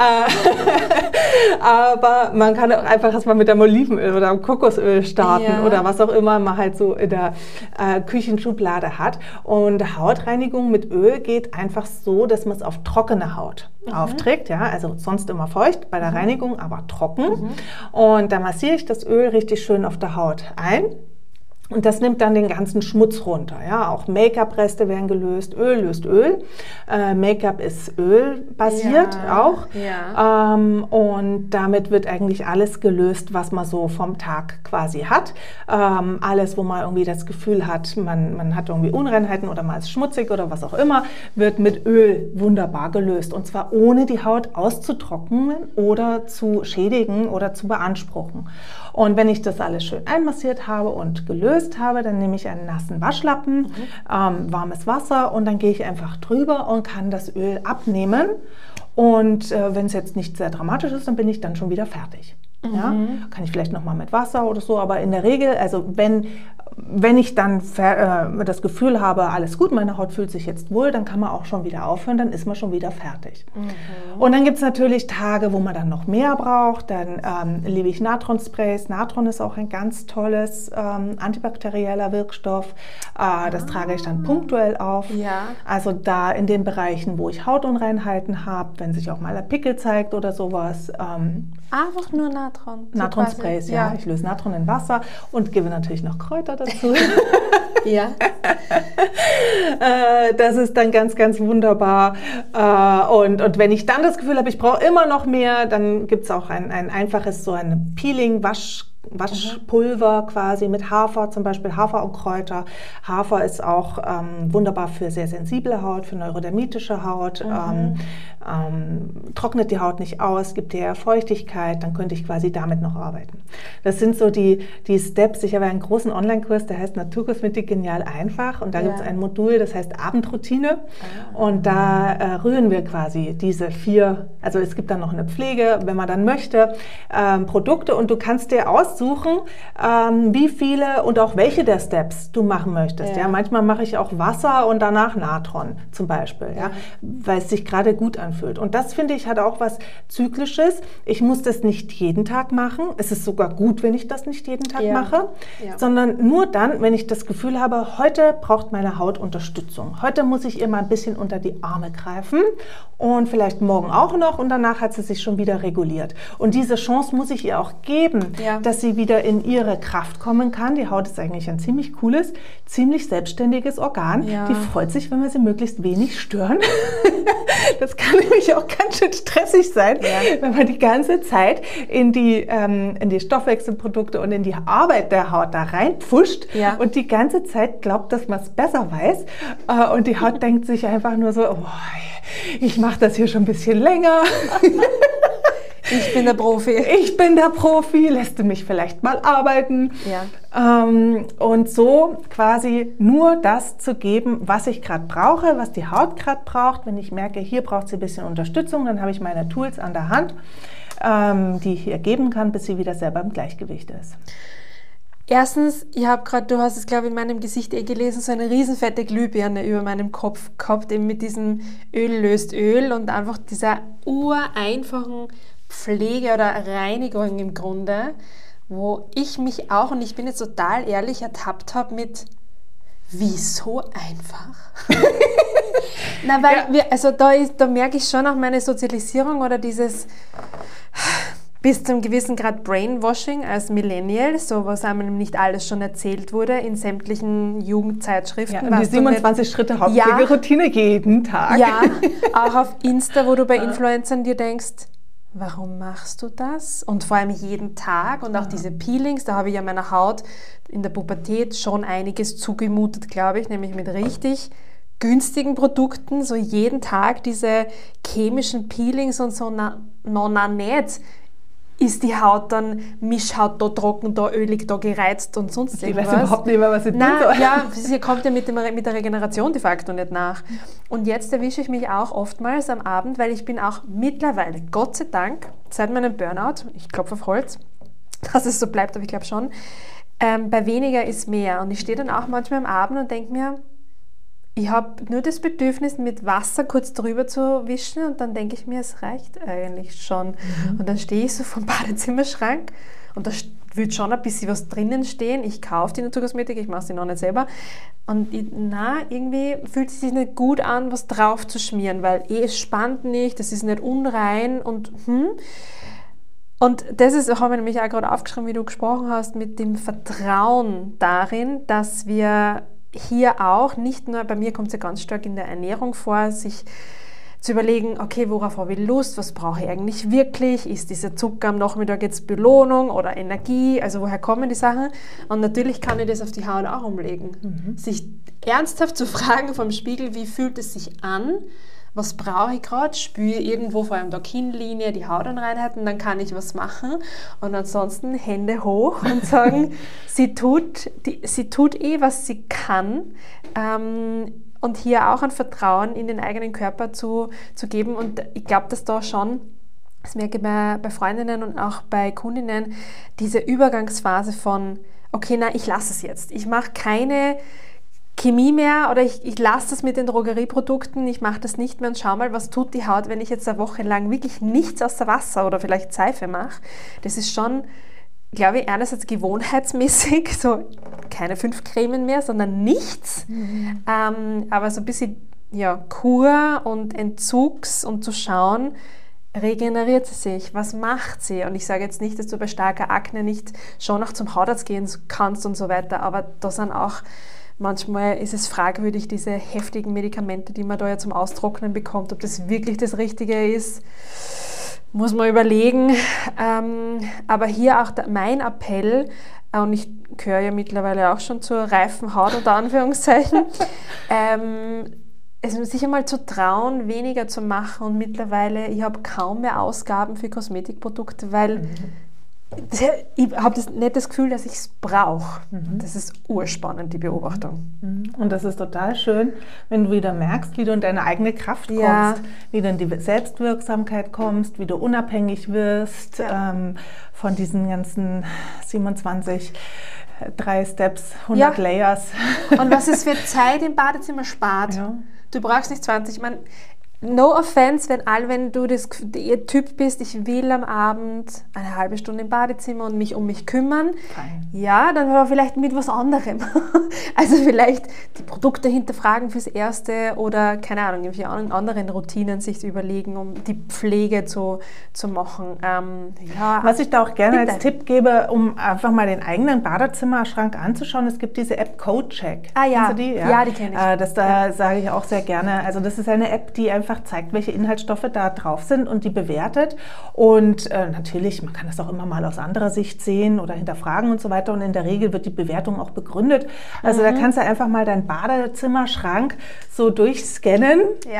Aber man kann auch einfach erstmal mit dem Olivenöl oder dem Kokosöl starten oder was auch immer man halt so in der Küchenschublade hat. Und Hautreinigung mit Öl geht einfach so, dass man es auf trockene Haut aufträgt, ja, also sonst immer feucht bei der Reinigung, aber trocken. Und da massiere ich das Öl richtig schön auf der Haut ein. Und das nimmt dann den ganzen Schmutz runter. Ja? Auch Make-up-Reste werden gelöst. Öl löst Öl. Make-up ist ölbasiert auch. Ja. Und damit wird eigentlich alles gelöst, was man so vom Tag quasi hat. Alles, wo man irgendwie das Gefühl hat, man hat irgendwie Unreinheiten oder man ist schmutzig oder was auch immer, wird mit Öl wunderbar gelöst. Und zwar ohne die Haut auszutrocknen oder zu schädigen oder zu beanspruchen. Und wenn ich das alles schön einmassiert habe und gelöst gelöst habe, dann nehme ich einen nassen Waschlappen, warmes Wasser und dann gehe ich einfach drüber und kann das Öl abnehmen. Und wenn es jetzt nicht sehr dramatisch ist, dann bin ich dann schon wieder fertig. Ja? Kann ich vielleicht nochmal mit Wasser oder so, aber in der Regel, also wenn ich dann das Gefühl habe, alles gut, meine Haut fühlt sich jetzt wohl, dann kann man auch schon wieder aufhören, dann ist man schon wieder fertig. Und dann gibt es natürlich Tage, wo man dann noch mehr braucht, dann liebe ich Natron-Sprays. Natron ist auch ein ganz tolles antibakterieller Wirkstoff. Das trage ich dann punktuell auf. Ja. Also da in den Bereichen, wo ich Hautunreinheiten habe, wenn sich auch mal ein Pickel zeigt oder sowas. Einfach nur Natron. Natron-Sprays, ja. Ich löse Natron in Wasser und gebe natürlich noch Kräuter dazu. Ja. Das ist dann ganz, ganz wunderbar. Und wenn ich dann das Gefühl habe, ich brauche immer noch mehr, dann gibt es auch ein einfaches, so ein Waschpulver quasi mit Hafer, zum Beispiel Hafer und Kräuter. Hafer ist auch wunderbar für sehr sensible Haut, für neurodermitische Haut, trocknet die Haut nicht aus, gibt dir Feuchtigkeit, dann könnte ich quasi damit noch arbeiten. Das sind so die Steps. Ich habe einen großen Online-Kurs, der heißt Naturkosmetik genial einfach und da gibt es ein Modul, das heißt Abendroutine und da rühren wir quasi diese 4, also es gibt dann noch eine Pflege, wenn man dann möchte, Produkte und du kannst dir aussuchen, wie viele und auch welche der Steps du machen möchtest. Ja. Manchmal mache ich auch Wasser und danach Natron zum Beispiel, weil es sich gerade gut anfühlt. Und das, finde ich, hat auch was Zyklisches. Ich muss das nicht jeden Tag machen. Es ist sogar gut, wenn ich das nicht jeden Tag mache, sondern nur dann, wenn ich das Gefühl habe, heute braucht meine Haut Unterstützung. Heute muss ich ihr mal ein bisschen unter die Arme greifen und vielleicht morgen auch noch und danach hat sie sich schon wieder reguliert. Und diese Chance muss ich ihr auch geben, dass sie wieder in ihre Kraft kommen kann. Die Haut ist eigentlich ein ziemlich cooles, ziemlich selbstständiges Organ. Die freut sich, wenn wir sie möglichst wenig stören. Das kann nämlich auch ganz schön stressig sein, wenn man die ganze Zeit in die Stoffwechselprodukte und in die Arbeit der Haut da reinpfuscht und die ganze Zeit glaubt, dass man es besser weiß. Und die Haut denkt sich einfach nur so, oh, ich mache das hier schon ein bisschen länger. Ich bin der Profi. Ich bin der Profi, lässt du mich vielleicht mal arbeiten? Und so quasi nur das zu geben, was ich gerade brauche, was die Haut gerade braucht. Wenn ich merke, hier braucht sie ein bisschen Unterstützung, dann habe ich meine Tools an der Hand, die ich ihr geben kann, bis sie wieder selber im Gleichgewicht ist. Erstens, du hast es, glaube ich, in meinem Gesicht gelesen, so eine riesenfette Glühbirne über meinem Kopf gehabt, eben mit diesem Öl löst Öl und einfach dieser ureinfachen Pflege oder Reinigung im Grunde, wo ich mich auch, und ich bin jetzt total ehrlich, ertappt habe mit, wieso einfach? Na, weil da merke ich schon auch meine Sozialisierung oder dieses bis zum gewissen Grad Brainwashing als Millennial, so was einem nicht alles schon erzählt wurde in sämtlichen Jugendzeitschriften. Ja, die 27 Schritte Hautpflegeroutine jeden Tag. Ja, auch auf Insta, wo du bei Influencern dir denkst, warum machst du das? Und vor allem jeden Tag und auch diese Peelings, da habe ich ja meiner Haut in der Pubertät schon einiges zugemutet, glaube ich, nämlich mit richtig günstigen Produkten, so jeden Tag diese chemischen Peelings und so, na nicht. Ist die Haut dann Mischhaut da trocken, da ölig, da gereizt und sonst irgendwas? Ich weiß überhaupt nicht mehr, was ich tun soll. Ja, sie kommt ja mit der Regeneration de facto nicht nach. Und jetzt erwische ich mich auch oftmals am Abend, weil ich bin auch mittlerweile, Gott sei Dank, seit meinem Burnout, ich klopfe auf Holz, dass es so bleibt, aber ich glaube schon, bei weniger ist mehr. Und ich stehe dann auch manchmal am Abend und denke mir, ich habe nur das Bedürfnis, mit Wasser kurz drüber zu wischen und dann denke ich mir, es reicht eigentlich schon. Und dann stehe ich so vom Badezimmerschrank und da wird schon ein bisschen was drinnen stehen. Ich kaufe die Naturkosmetik, ich mache sie noch nicht selber. Und irgendwie fühlt es sich nicht gut an, was drauf zu schmieren, weil es spannt nicht, das ist nicht unrein und Und das habe ich nämlich auch gerade aufgeschrieben, wie du gesprochen hast, mit dem Vertrauen darin, dass wir hier auch, nicht nur, bei mir kommt es ja ganz stark in der Ernährung vor, sich zu überlegen, okay, worauf habe ich Lust, was brauche ich eigentlich wirklich, ist dieser Zucker am Nachmittag jetzt Belohnung oder Energie, also woher kommen die Sachen? Und natürlich kann ich das auf die Haut auch umlegen. Sich ernsthaft zu fragen vom Spiegel, wie fühlt es sich an, was brauche ich gerade, spüre irgendwo vor allem der Kinnlinie die Hautanreinheit und dann kann ich was machen. Und ansonsten Hände hoch und sagen, sie tut was sie kann. Und hier auch ein Vertrauen in den eigenen Körper zu geben. Und ich glaube, dass da schon, das merke ich bei Freundinnen und auch bei Kundinnen, diese Übergangsphase von, okay, nein, ich lasse es jetzt. Ich mache keine Chemie mehr oder ich lasse das mit den Drogerieprodukten, ich mache das nicht mehr und schau mal, was tut die Haut, wenn ich jetzt eine Woche lang wirklich nichts außer Wasser oder vielleicht Seife mache. Das ist schon, glaube ich, einerseits gewohnheitsmäßig, so keine 5 Cremen mehr, sondern nichts. Aber so ein bisschen Kur und Entzugs und zu schauen, regeneriert sie sich, was macht sie? Und ich sage jetzt nicht, dass du bei starker Akne nicht schon noch zum Hautarzt gehen kannst und so weiter, aber da sind auch manchmal ist es fragwürdig, diese heftigen Medikamente, die man da ja zum Austrocknen bekommt, ob das wirklich das Richtige ist, muss man überlegen. Aber hier auch mein Appell, und ich gehöre ja mittlerweile auch schon zur reifen Haut unter Anführungszeichen, sich einmal zu trauen, weniger zu machen. Und mittlerweile, ich habe kaum mehr Ausgaben für Kosmetikprodukte, weil ich habe nicht das Gefühl, dass ich es brauche. Das ist urspannend, die Beobachtung. Und das ist total schön, wenn du wieder merkst, wie du in deine eigene Kraft kommst, wie du in die Selbstwirksamkeit kommst, wie du unabhängig wirst von diesen ganzen 27 3 Steps, 100 Layers. Und was es für Zeit im Badezimmer spart. Ja. Du brauchst nicht 20. Ich meine, no offense, wenn du der Typ bist, ich will am Abend eine halbe Stunde im Badezimmer und mich um mich kümmern. Fein. Ja, dann aber vielleicht mit was anderem. Also vielleicht die Produkte hinterfragen fürs Erste oder, keine Ahnung, irgendwelche anderen Routinen sich überlegen, um die Pflege zu machen. Was ich da auch gerne als Tipp gebe, um einfach mal den eigenen Badezimmerschrank anzuschauen, es gibt diese App CodeCheck. Ah ja, kennst du die? Ja, die kenne ich. Sage ich auch sehr gerne. Also das ist eine App, die einfach zeigt, welche Inhaltsstoffe da drauf sind und die bewertet. Und natürlich, man kann das auch immer mal aus anderer Sicht sehen oder hinterfragen und so weiter. Und in der Regel wird die Bewertung auch begründet. Also da kannst du einfach mal deinen Badezimmerschrank so durchscannen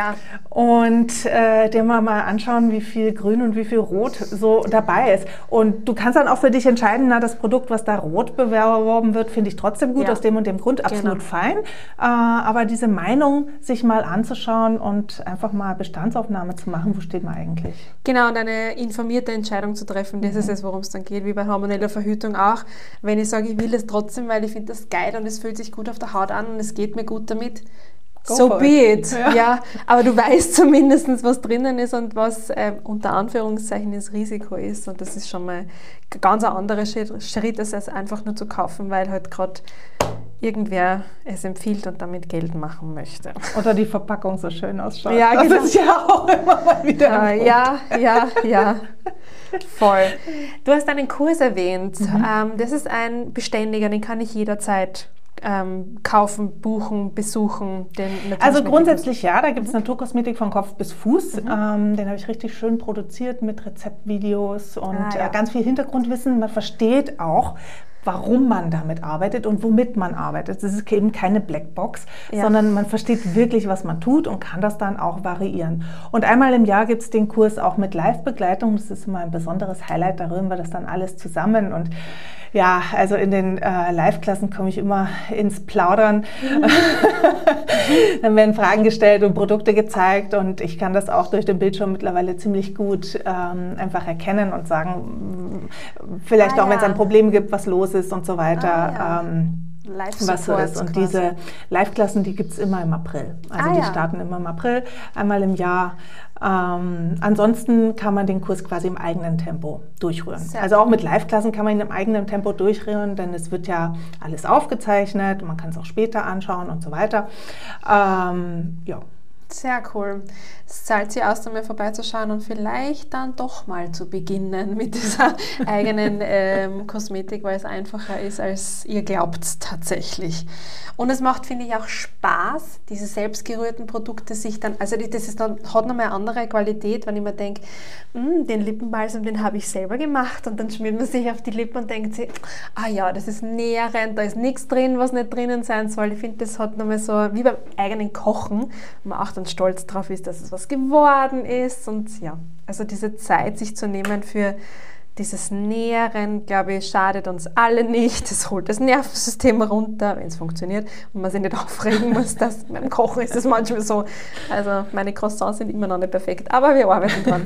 und dir mal anschauen, wie viel Grün und wie viel Rot so dabei ist. Und du kannst dann auch für dich entscheiden, das Produkt, was da rot beworben wird, finde ich trotzdem gut, aus dem und dem Grund, absolut fein. Aber diese Meinung sich mal anzuschauen und einfach mal Bestandsaufnahme zu machen, wo steht man eigentlich? Genau, und eine informierte Entscheidung zu treffen, das ist es, worum es dann geht, wie bei hormoneller Verhütung auch. Wenn ich sage, ich will das trotzdem, weil ich finde das geil und es fühlt sich gut auf der Haut an und es geht mir gut damit, so be it. Ja, aber du weißt zumindest, was drinnen ist und was unter Anführungszeichen das Risiko ist. Und das ist schon mal ein ganz anderer Schritt, als einfach nur zu kaufen, weil halt gerade irgendwer es empfiehlt und damit Geld machen möchte. Oder die Verpackung so schön ausschaut. Ja, das ist ja auch immer mal wieder ein Punkt. Ja. Voll. Du hast einen Kurs erwähnt. Das ist ein beständiger, den kann ich jederzeit kaufen, buchen, besuchen. Also grundsätzlich ja, da gibt es Naturkosmetik von Kopf bis Fuß. Den habe ich richtig schön produziert mit Rezeptvideos und ganz viel Hintergrundwissen. Man versteht auch, warum man damit arbeitet und womit man arbeitet. Das ist eben keine Blackbox, sondern man versteht wirklich, was man tut und kann das dann auch variieren. Und einmal im Jahr gibt es den Kurs auch mit Live-Begleitung. Das ist immer ein besonderes Highlight, da rühren wir das dann alles zusammen. Und ja, also in den Live-Klassen komme ich immer ins Plaudern. Dann werden Fragen gestellt und Produkte gezeigt und ich kann das auch durch den Bildschirm mittlerweile ziemlich gut einfach erkennen und sagen, vielleicht auch, wenn es ein Problem gibt, was los ist und so weiter. Was so ist. Und diese Live-Klassen, die gibt es immer im April. Also die starten immer im April, einmal im Jahr. Ansonsten kann man den Kurs quasi im eigenen Tempo durchrühren. Also auch mit Live-Klassen kann man ihn im eigenen Tempo durchrühren, denn es wird ja alles aufgezeichnet, man kann es auch später anschauen und so weiter. Sehr cool. Es zahlt sich aus, da mal vorbeizuschauen und vielleicht dann doch mal zu beginnen mit dieser eigenen Kosmetik, weil es einfacher ist, als ihr glaubt tatsächlich. Und es macht, finde ich, auch Spaß, diese selbstgerührten Produkte sich dann, also das ist dann, hat nochmal eine andere Qualität, wenn ich mir denke, den Lippenbalsam, den habe ich selber gemacht und dann schmiert man sich auf die Lippen und denkt sich, ah ja, das ist nährend, da ist nichts drin, was nicht drinnen sein soll. Ich finde, das hat nochmal so, wie beim eigenen Kochen, wo man auch dann stolz drauf ist, dass es was geworden ist und ja, also diese Zeit sich zu nehmen für dieses Nähren, glaube ich, schadet uns alle nicht. Es holt das Nervensystem runter, wenn es funktioniert und man sich nicht aufregen muss. Beim Kochen ist es manchmal so. Also meine Croissants sind immer noch nicht perfekt, aber wir arbeiten dran.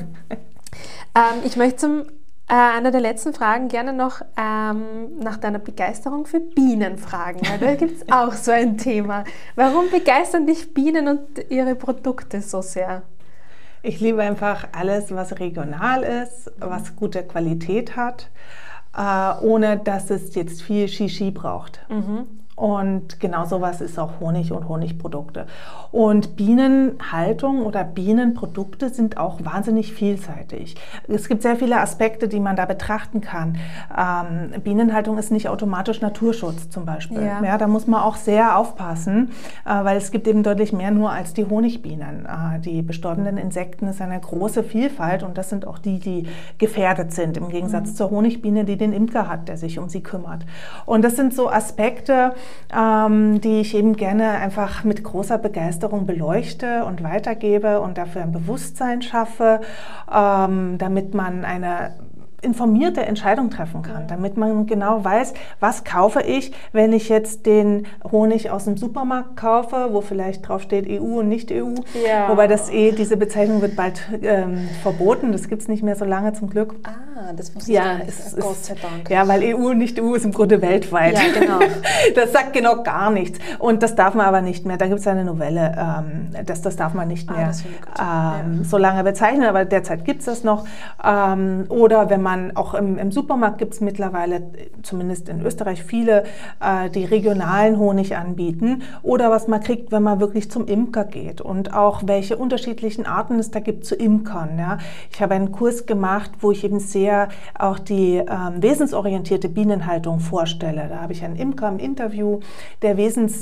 Ich möchte einer der letzten Fragen gerne noch nach deiner Begeisterung für Bienen fragen, weil da gibt es auch so ein Thema. Warum begeistern dich Bienen und ihre Produkte so sehr? Ich liebe einfach alles, was regional ist, was gute Qualität hat, ohne dass es jetzt viel Shishi braucht. Und genau sowas ist auch Honig und Honigprodukte. Und Bienenhaltung oder Bienenprodukte sind auch wahnsinnig vielseitig. Es gibt sehr viele Aspekte, die man da betrachten kann. Bienenhaltung ist nicht automatisch Naturschutz zum Beispiel. Ja, da muss man auch sehr aufpassen, weil es gibt eben deutlich mehr nur als die Honigbienen. Die bestäubenden Insekten ist eine große Vielfalt und das sind auch die, die gefährdet sind, im Gegensatz zur Honigbiene, die den Imker hat, der sich um sie kümmert. Und das sind so Aspekte, die ich eben gerne einfach mit großer Begeisterung beleuchte und weitergebe und dafür ein Bewusstsein schaffe, damit man eine informierte Entscheidung treffen kann, damit man genau weiß, was kaufe ich, wenn ich jetzt den Honig aus dem Supermarkt kaufe, wo vielleicht drauf steht EU und nicht EU, wobei diese Bezeichnung wird bald verboten, das gibt es nicht mehr so lange zum Glück. Das wusste ich nicht, Gott sei Dank. Ja, weil EU und nicht EU ist im Grunde weltweit. Ja, genau. Das sagt genau gar nichts und das darf man aber nicht mehr, da gibt es eine Novelle, das darf man nicht mehr so lange bezeichnen, aber derzeit gibt es das noch. Oder wenn man auch im Supermarkt gibt es mittlerweile, zumindest in Österreich, viele, die regionalen Honig anbieten. Oder was man kriegt, wenn man wirklich zum Imker geht. Und auch welche unterschiedlichen Arten es da gibt zu Imkern. Ja. Ich habe einen Kurs gemacht, wo ich eben sehr auch die wesensorientierte Bienenhaltung vorstelle. Da habe ich einen Imker im Interview, der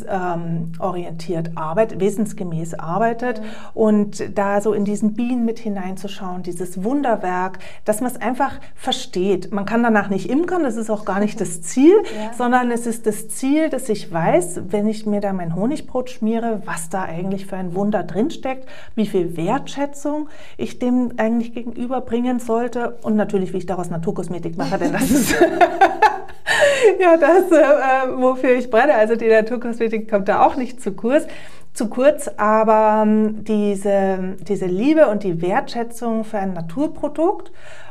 wesensgemäß arbeitet. Und da so in diesen Bienen mit hineinzuschauen, dieses Wunderwerk, dass man es einfach versteht. Man kann danach nicht imkern, das ist auch gar nicht das Ziel, sondern es ist das Ziel, dass ich weiß, wenn ich mir da mein Honigbrot schmiere, was da eigentlich für ein Wunder drinsteckt, wie viel Wertschätzung ich dem eigentlich gegenüberbringen sollte und natürlich, wie ich daraus Naturkosmetik mache, denn das ist ja das, wofür ich brenne. Also die Naturkosmetik kommt da auch nicht zu kurz, aber diese Liebe und die Wertschätzung für ein Naturprodukt,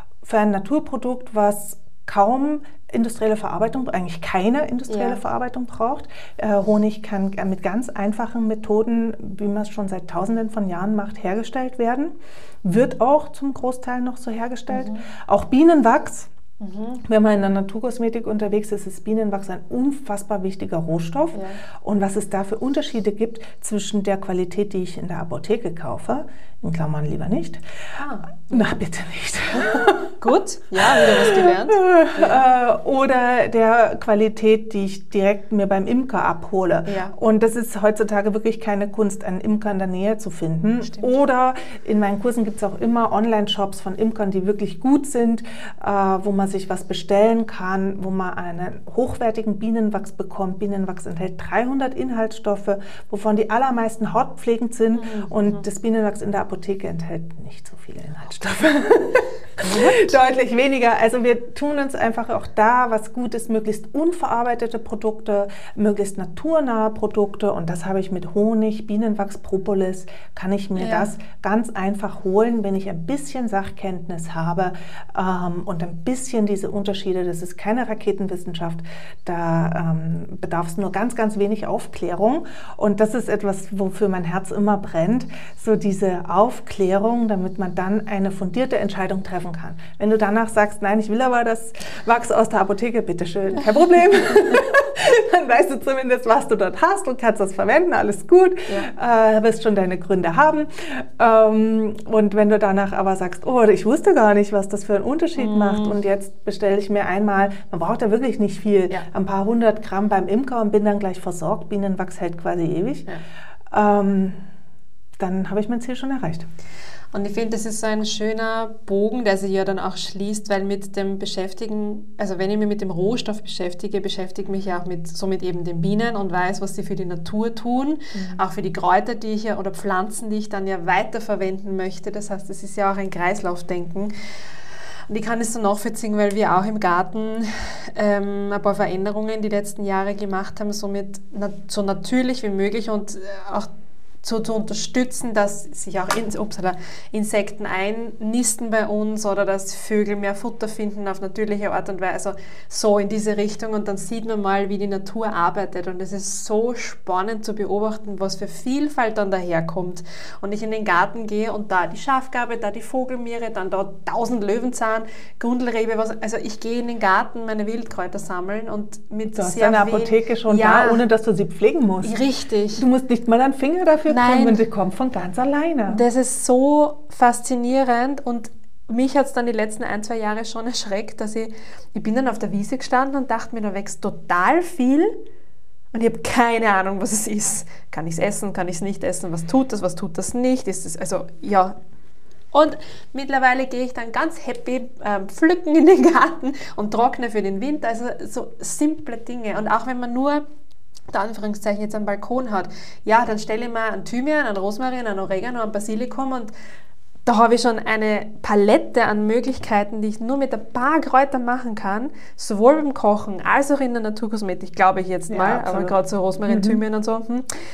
was kaum industrielle Verarbeitung, eigentlich keine industrielle Verarbeitung braucht. Honig kann mit ganz einfachen Methoden, wie man es schon seit Tausenden von Jahren macht, hergestellt werden. Wird auch zum Großteil noch so hergestellt. Auch Bienenwachs. Wenn man in der Naturkosmetik unterwegs ist, ist Bienenwachs ein unfassbar wichtiger Rohstoff. Und was es da für Unterschiede gibt zwischen der Qualität, die ich in der Apotheke kaufe, in Klammern lieber nicht. Na, bitte nicht. Gut, wieder was gelernt. Oder der Qualität, die ich direkt mir beim Imker abhole. Und das ist heutzutage wirklich keine Kunst, einen Imker in der Nähe zu finden. Stimmt. Oder in meinen Kursen gibt es auch immer Online-Shops von Imkern, die wirklich gut sind, wo man sich was bestellen kann, wo man einen hochwertigen Bienenwachs bekommt. Bienenwachs enthält 300 Inhaltsstoffe, wovon die allermeisten hautpflegend sind. Und das Bienenwachs in der Apotheke enthält nicht so viele Inhaltsstoffe. Deutlich weniger. Also wir tun uns einfach auch da was Gutes, möglichst unverarbeitete Produkte, möglichst naturnahe Produkte. Und das habe ich mit Honig, Bienenwachs, Propolis, kann ich mir das ganz einfach holen, wenn ich ein bisschen Sachkenntnis habe und ein bisschen diese Unterschiede. Das ist keine Raketenwissenschaft. Da bedarf es nur ganz, ganz wenig Aufklärung. Und das ist etwas, wofür mein Herz immer brennt. So diese Aufklärung, damit man dann eine fundierte Entscheidung treffen kann. Wenn du danach sagst, nein, ich will aber das Wachs aus der Apotheke, bitteschön, kein Problem. Dann weißt du zumindest, was du dort hast und kannst das verwenden, alles gut, wirst schon deine Gründe haben. Und wenn du danach aber sagst, oh, ich wusste gar nicht, was das für einen Unterschied macht und jetzt bestelle ich mir einmal, man braucht ja wirklich nicht viel, ein paar 100 Gramm beim Imker und bin dann gleich versorgt, Bienenwachs hält quasi ewig, dann habe ich mein Ziel schon erreicht. Und ich finde, das ist so ein schöner Bogen, der sich ja dann auch schließt, weil mit dem Beschäftigen, also wenn ich mich mit dem Rohstoff beschäftige mich ja auch somit eben den Bienen und weiß, was sie für die Natur tun, auch für die Kräuter, die ich ja oder Pflanzen, die ich dann ja weiterverwenden möchte. Das heißt, es ist ja auch ein Kreislaufdenken. Und ich kann es so nachvollziehen, weil wir auch im Garten ein paar Veränderungen die letzten Jahre gemacht haben, somit so natürlich wie möglich und auch zu unterstützen, dass sich auch Insekten einnisten bei uns oder dass Vögel mehr Futter finden auf natürliche Art und Weise, also so in diese Richtung. Und dann sieht man mal, wie die Natur arbeitet und es ist so spannend zu beobachten, was für Vielfalt dann daherkommt. Und ich in den Garten gehe und da die Schafgarbe, da die Vogelmiere, dann da 1000 Löwenzahn, Gundelrebe, also ich gehe in den Garten meine Wildkräuter sammeln und mit du hast deine Apotheke schon da, ohne dass du sie pflegen musst. Richtig. Du musst nicht mal einen Finger dafür Nein, die kommt von ganz alleine. Das ist so faszinierend und mich hat es dann die letzten 1-2 Jahre schon erschreckt, dass ich bin dann auf der Wiese gestanden und dachte mir, da wächst total viel und ich habe keine Ahnung, was es ist. Kann ich es essen, kann ich es nicht essen? Was tut das nicht? Ist es, also ja. Und mittlerweile gehe ich dann ganz happy pflücken in den Garten und trockne für den Winter. Also so simple Dinge. Und auch wenn man nur unter Anführungszeichen jetzt einen Balkon hat, ja, dann stelle ich mir einen Thymian, einen Rosmarin, einen Oregano, einen Basilikum und da habe ich schon eine Palette an Möglichkeiten, die ich nur mit ein paar Kräutern machen kann, sowohl beim Kochen als auch in der Naturkosmetik, glaube ich jetzt mal, aber gerade so Rosmarin, Thymian und so,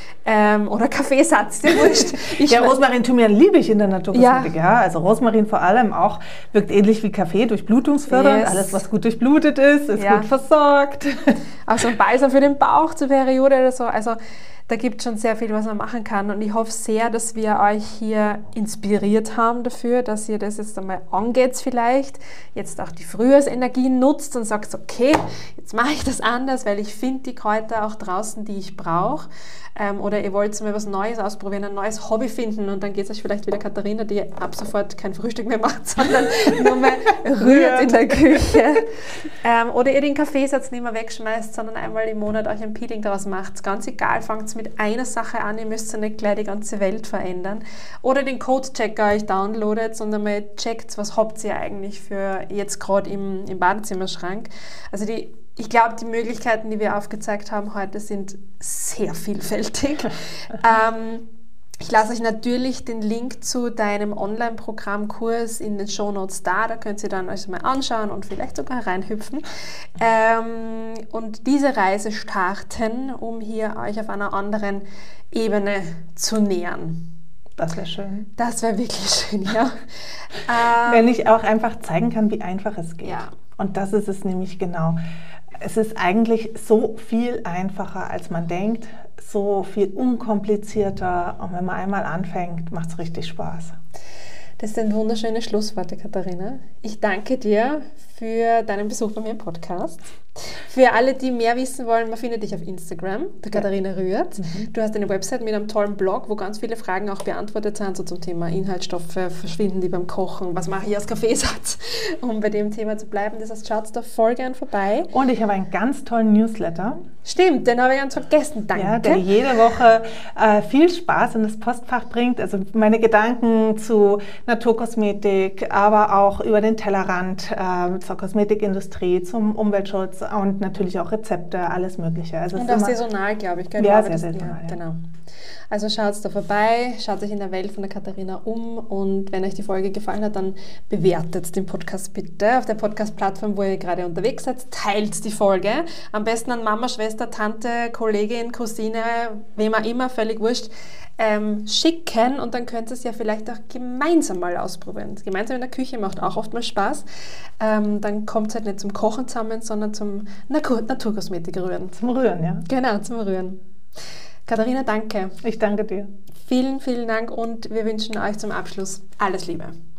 oder Kaffeesatz, dir wurscht. Rosmarin, Thymian liebe ich in der Naturkosmetik, also Rosmarin vor allem auch, wirkt ähnlich wie Kaffee, durchblutungsfördernd, alles was gut durchblutet ist gut versorgt. Auch so ein Balsam für den Bauch zur Periode oder so, also da gibt es schon sehr viel, was man machen kann und ich hoffe sehr, dass wir euch hier inspiriert haben dafür, dass ihr das jetzt einmal angeht vielleicht, jetzt auch die Frühjahrsenergie nutzt und sagt, okay, jetzt mache ich das anders, weil ich finde die Kräuter auch draußen, die ich brauche. Oder ihr wollt mal was Neues ausprobieren, ein neues Hobby finden und dann geht es euch vielleicht wieder Katharina, die ab sofort kein Frühstück mehr macht, sondern nur mehr rührt in der Küche. Oder ihr den Kaffeesatz nicht mehr wegschmeißt, sondern einmal im Monat euch ein Peeling daraus macht. Ganz egal, fangt mit einer Sache an, ihr müsst ja nicht gleich die ganze Welt verändern. Oder den Code-Checker euch downloadet und einmal checkt, was habt ihr eigentlich für jetzt gerade im Badezimmerschrank. Also ich glaube, die Möglichkeiten, die wir aufgezeigt haben heute, sind sehr vielfältig. Ich lasse euch natürlich den Link zu deinem Online-Programmkurs in den Shownotes da könnt ihr dann euch mal anschauen und vielleicht sogar reinhüpfen. Und diese Reise starten, um hier euch auf einer anderen Ebene zu nähern. Das wäre schön. Das wäre wirklich schön, ja. Wenn ich auch einfach zeigen kann, wie einfach es geht. Ja. Und das ist es nämlich genau. Es ist eigentlich so viel einfacher, als man denkt, so viel unkomplizierter. Und wenn man einmal anfängt, macht es richtig Spaß. Das sind wunderschöne Schlussworte, Katharina. Ich danke dir für deinen Besuch bei mir im Podcast. Für alle, die mehr wissen wollen, man findet dich auf Instagram, der Katharina Rührt. Du hast eine Website mit einem tollen Blog, wo ganz viele Fragen auch beantwortet sind, so zum Thema Inhaltsstoffe, verschwinden die beim Kochen, was mache ich als Kaffeesatz, um bei dem Thema zu bleiben. Das heißt, schaut da voll gern vorbei. Und ich habe einen ganz tollen Newsletter. Stimmt, den habe ich ganz vergessen, danke. Ja, der jede Woche viel Spaß in das Postfach bringt. Also meine Gedanken zu Naturkosmetik, aber auch über den Tellerrand zur Kosmetikindustrie, zum Umweltschutz und natürlich auch Rezepte, alles Mögliche. Also und auch saisonal, glaube ich. Gell? Ja, sehr saisonal. Ja, genau. Also schaut da vorbei, schaut euch in der Welt von der Katharina um und wenn euch die Folge gefallen hat, dann bewertet den Podcast bitte auf der Podcast-Plattform, wo ihr gerade unterwegs seid. Teilt die Folge. Am besten an Mama, Schwester, Tante, Kollegin, Cousine, wem auch immer, völlig wurscht, schicken und dann könnt ihr es ja vielleicht auch gemeinsam mal ausprobieren. Gemeinsam in der Küche macht auch oft mal Spaß. Dann kommt es halt nicht zum Kochen zusammen, sondern zum Naturkosmetik rühren. Zum Rühren, ja. Genau, zum Rühren. Katharina, danke. Ich danke dir. Vielen, vielen Dank und wir wünschen euch zum Abschluss alles Liebe.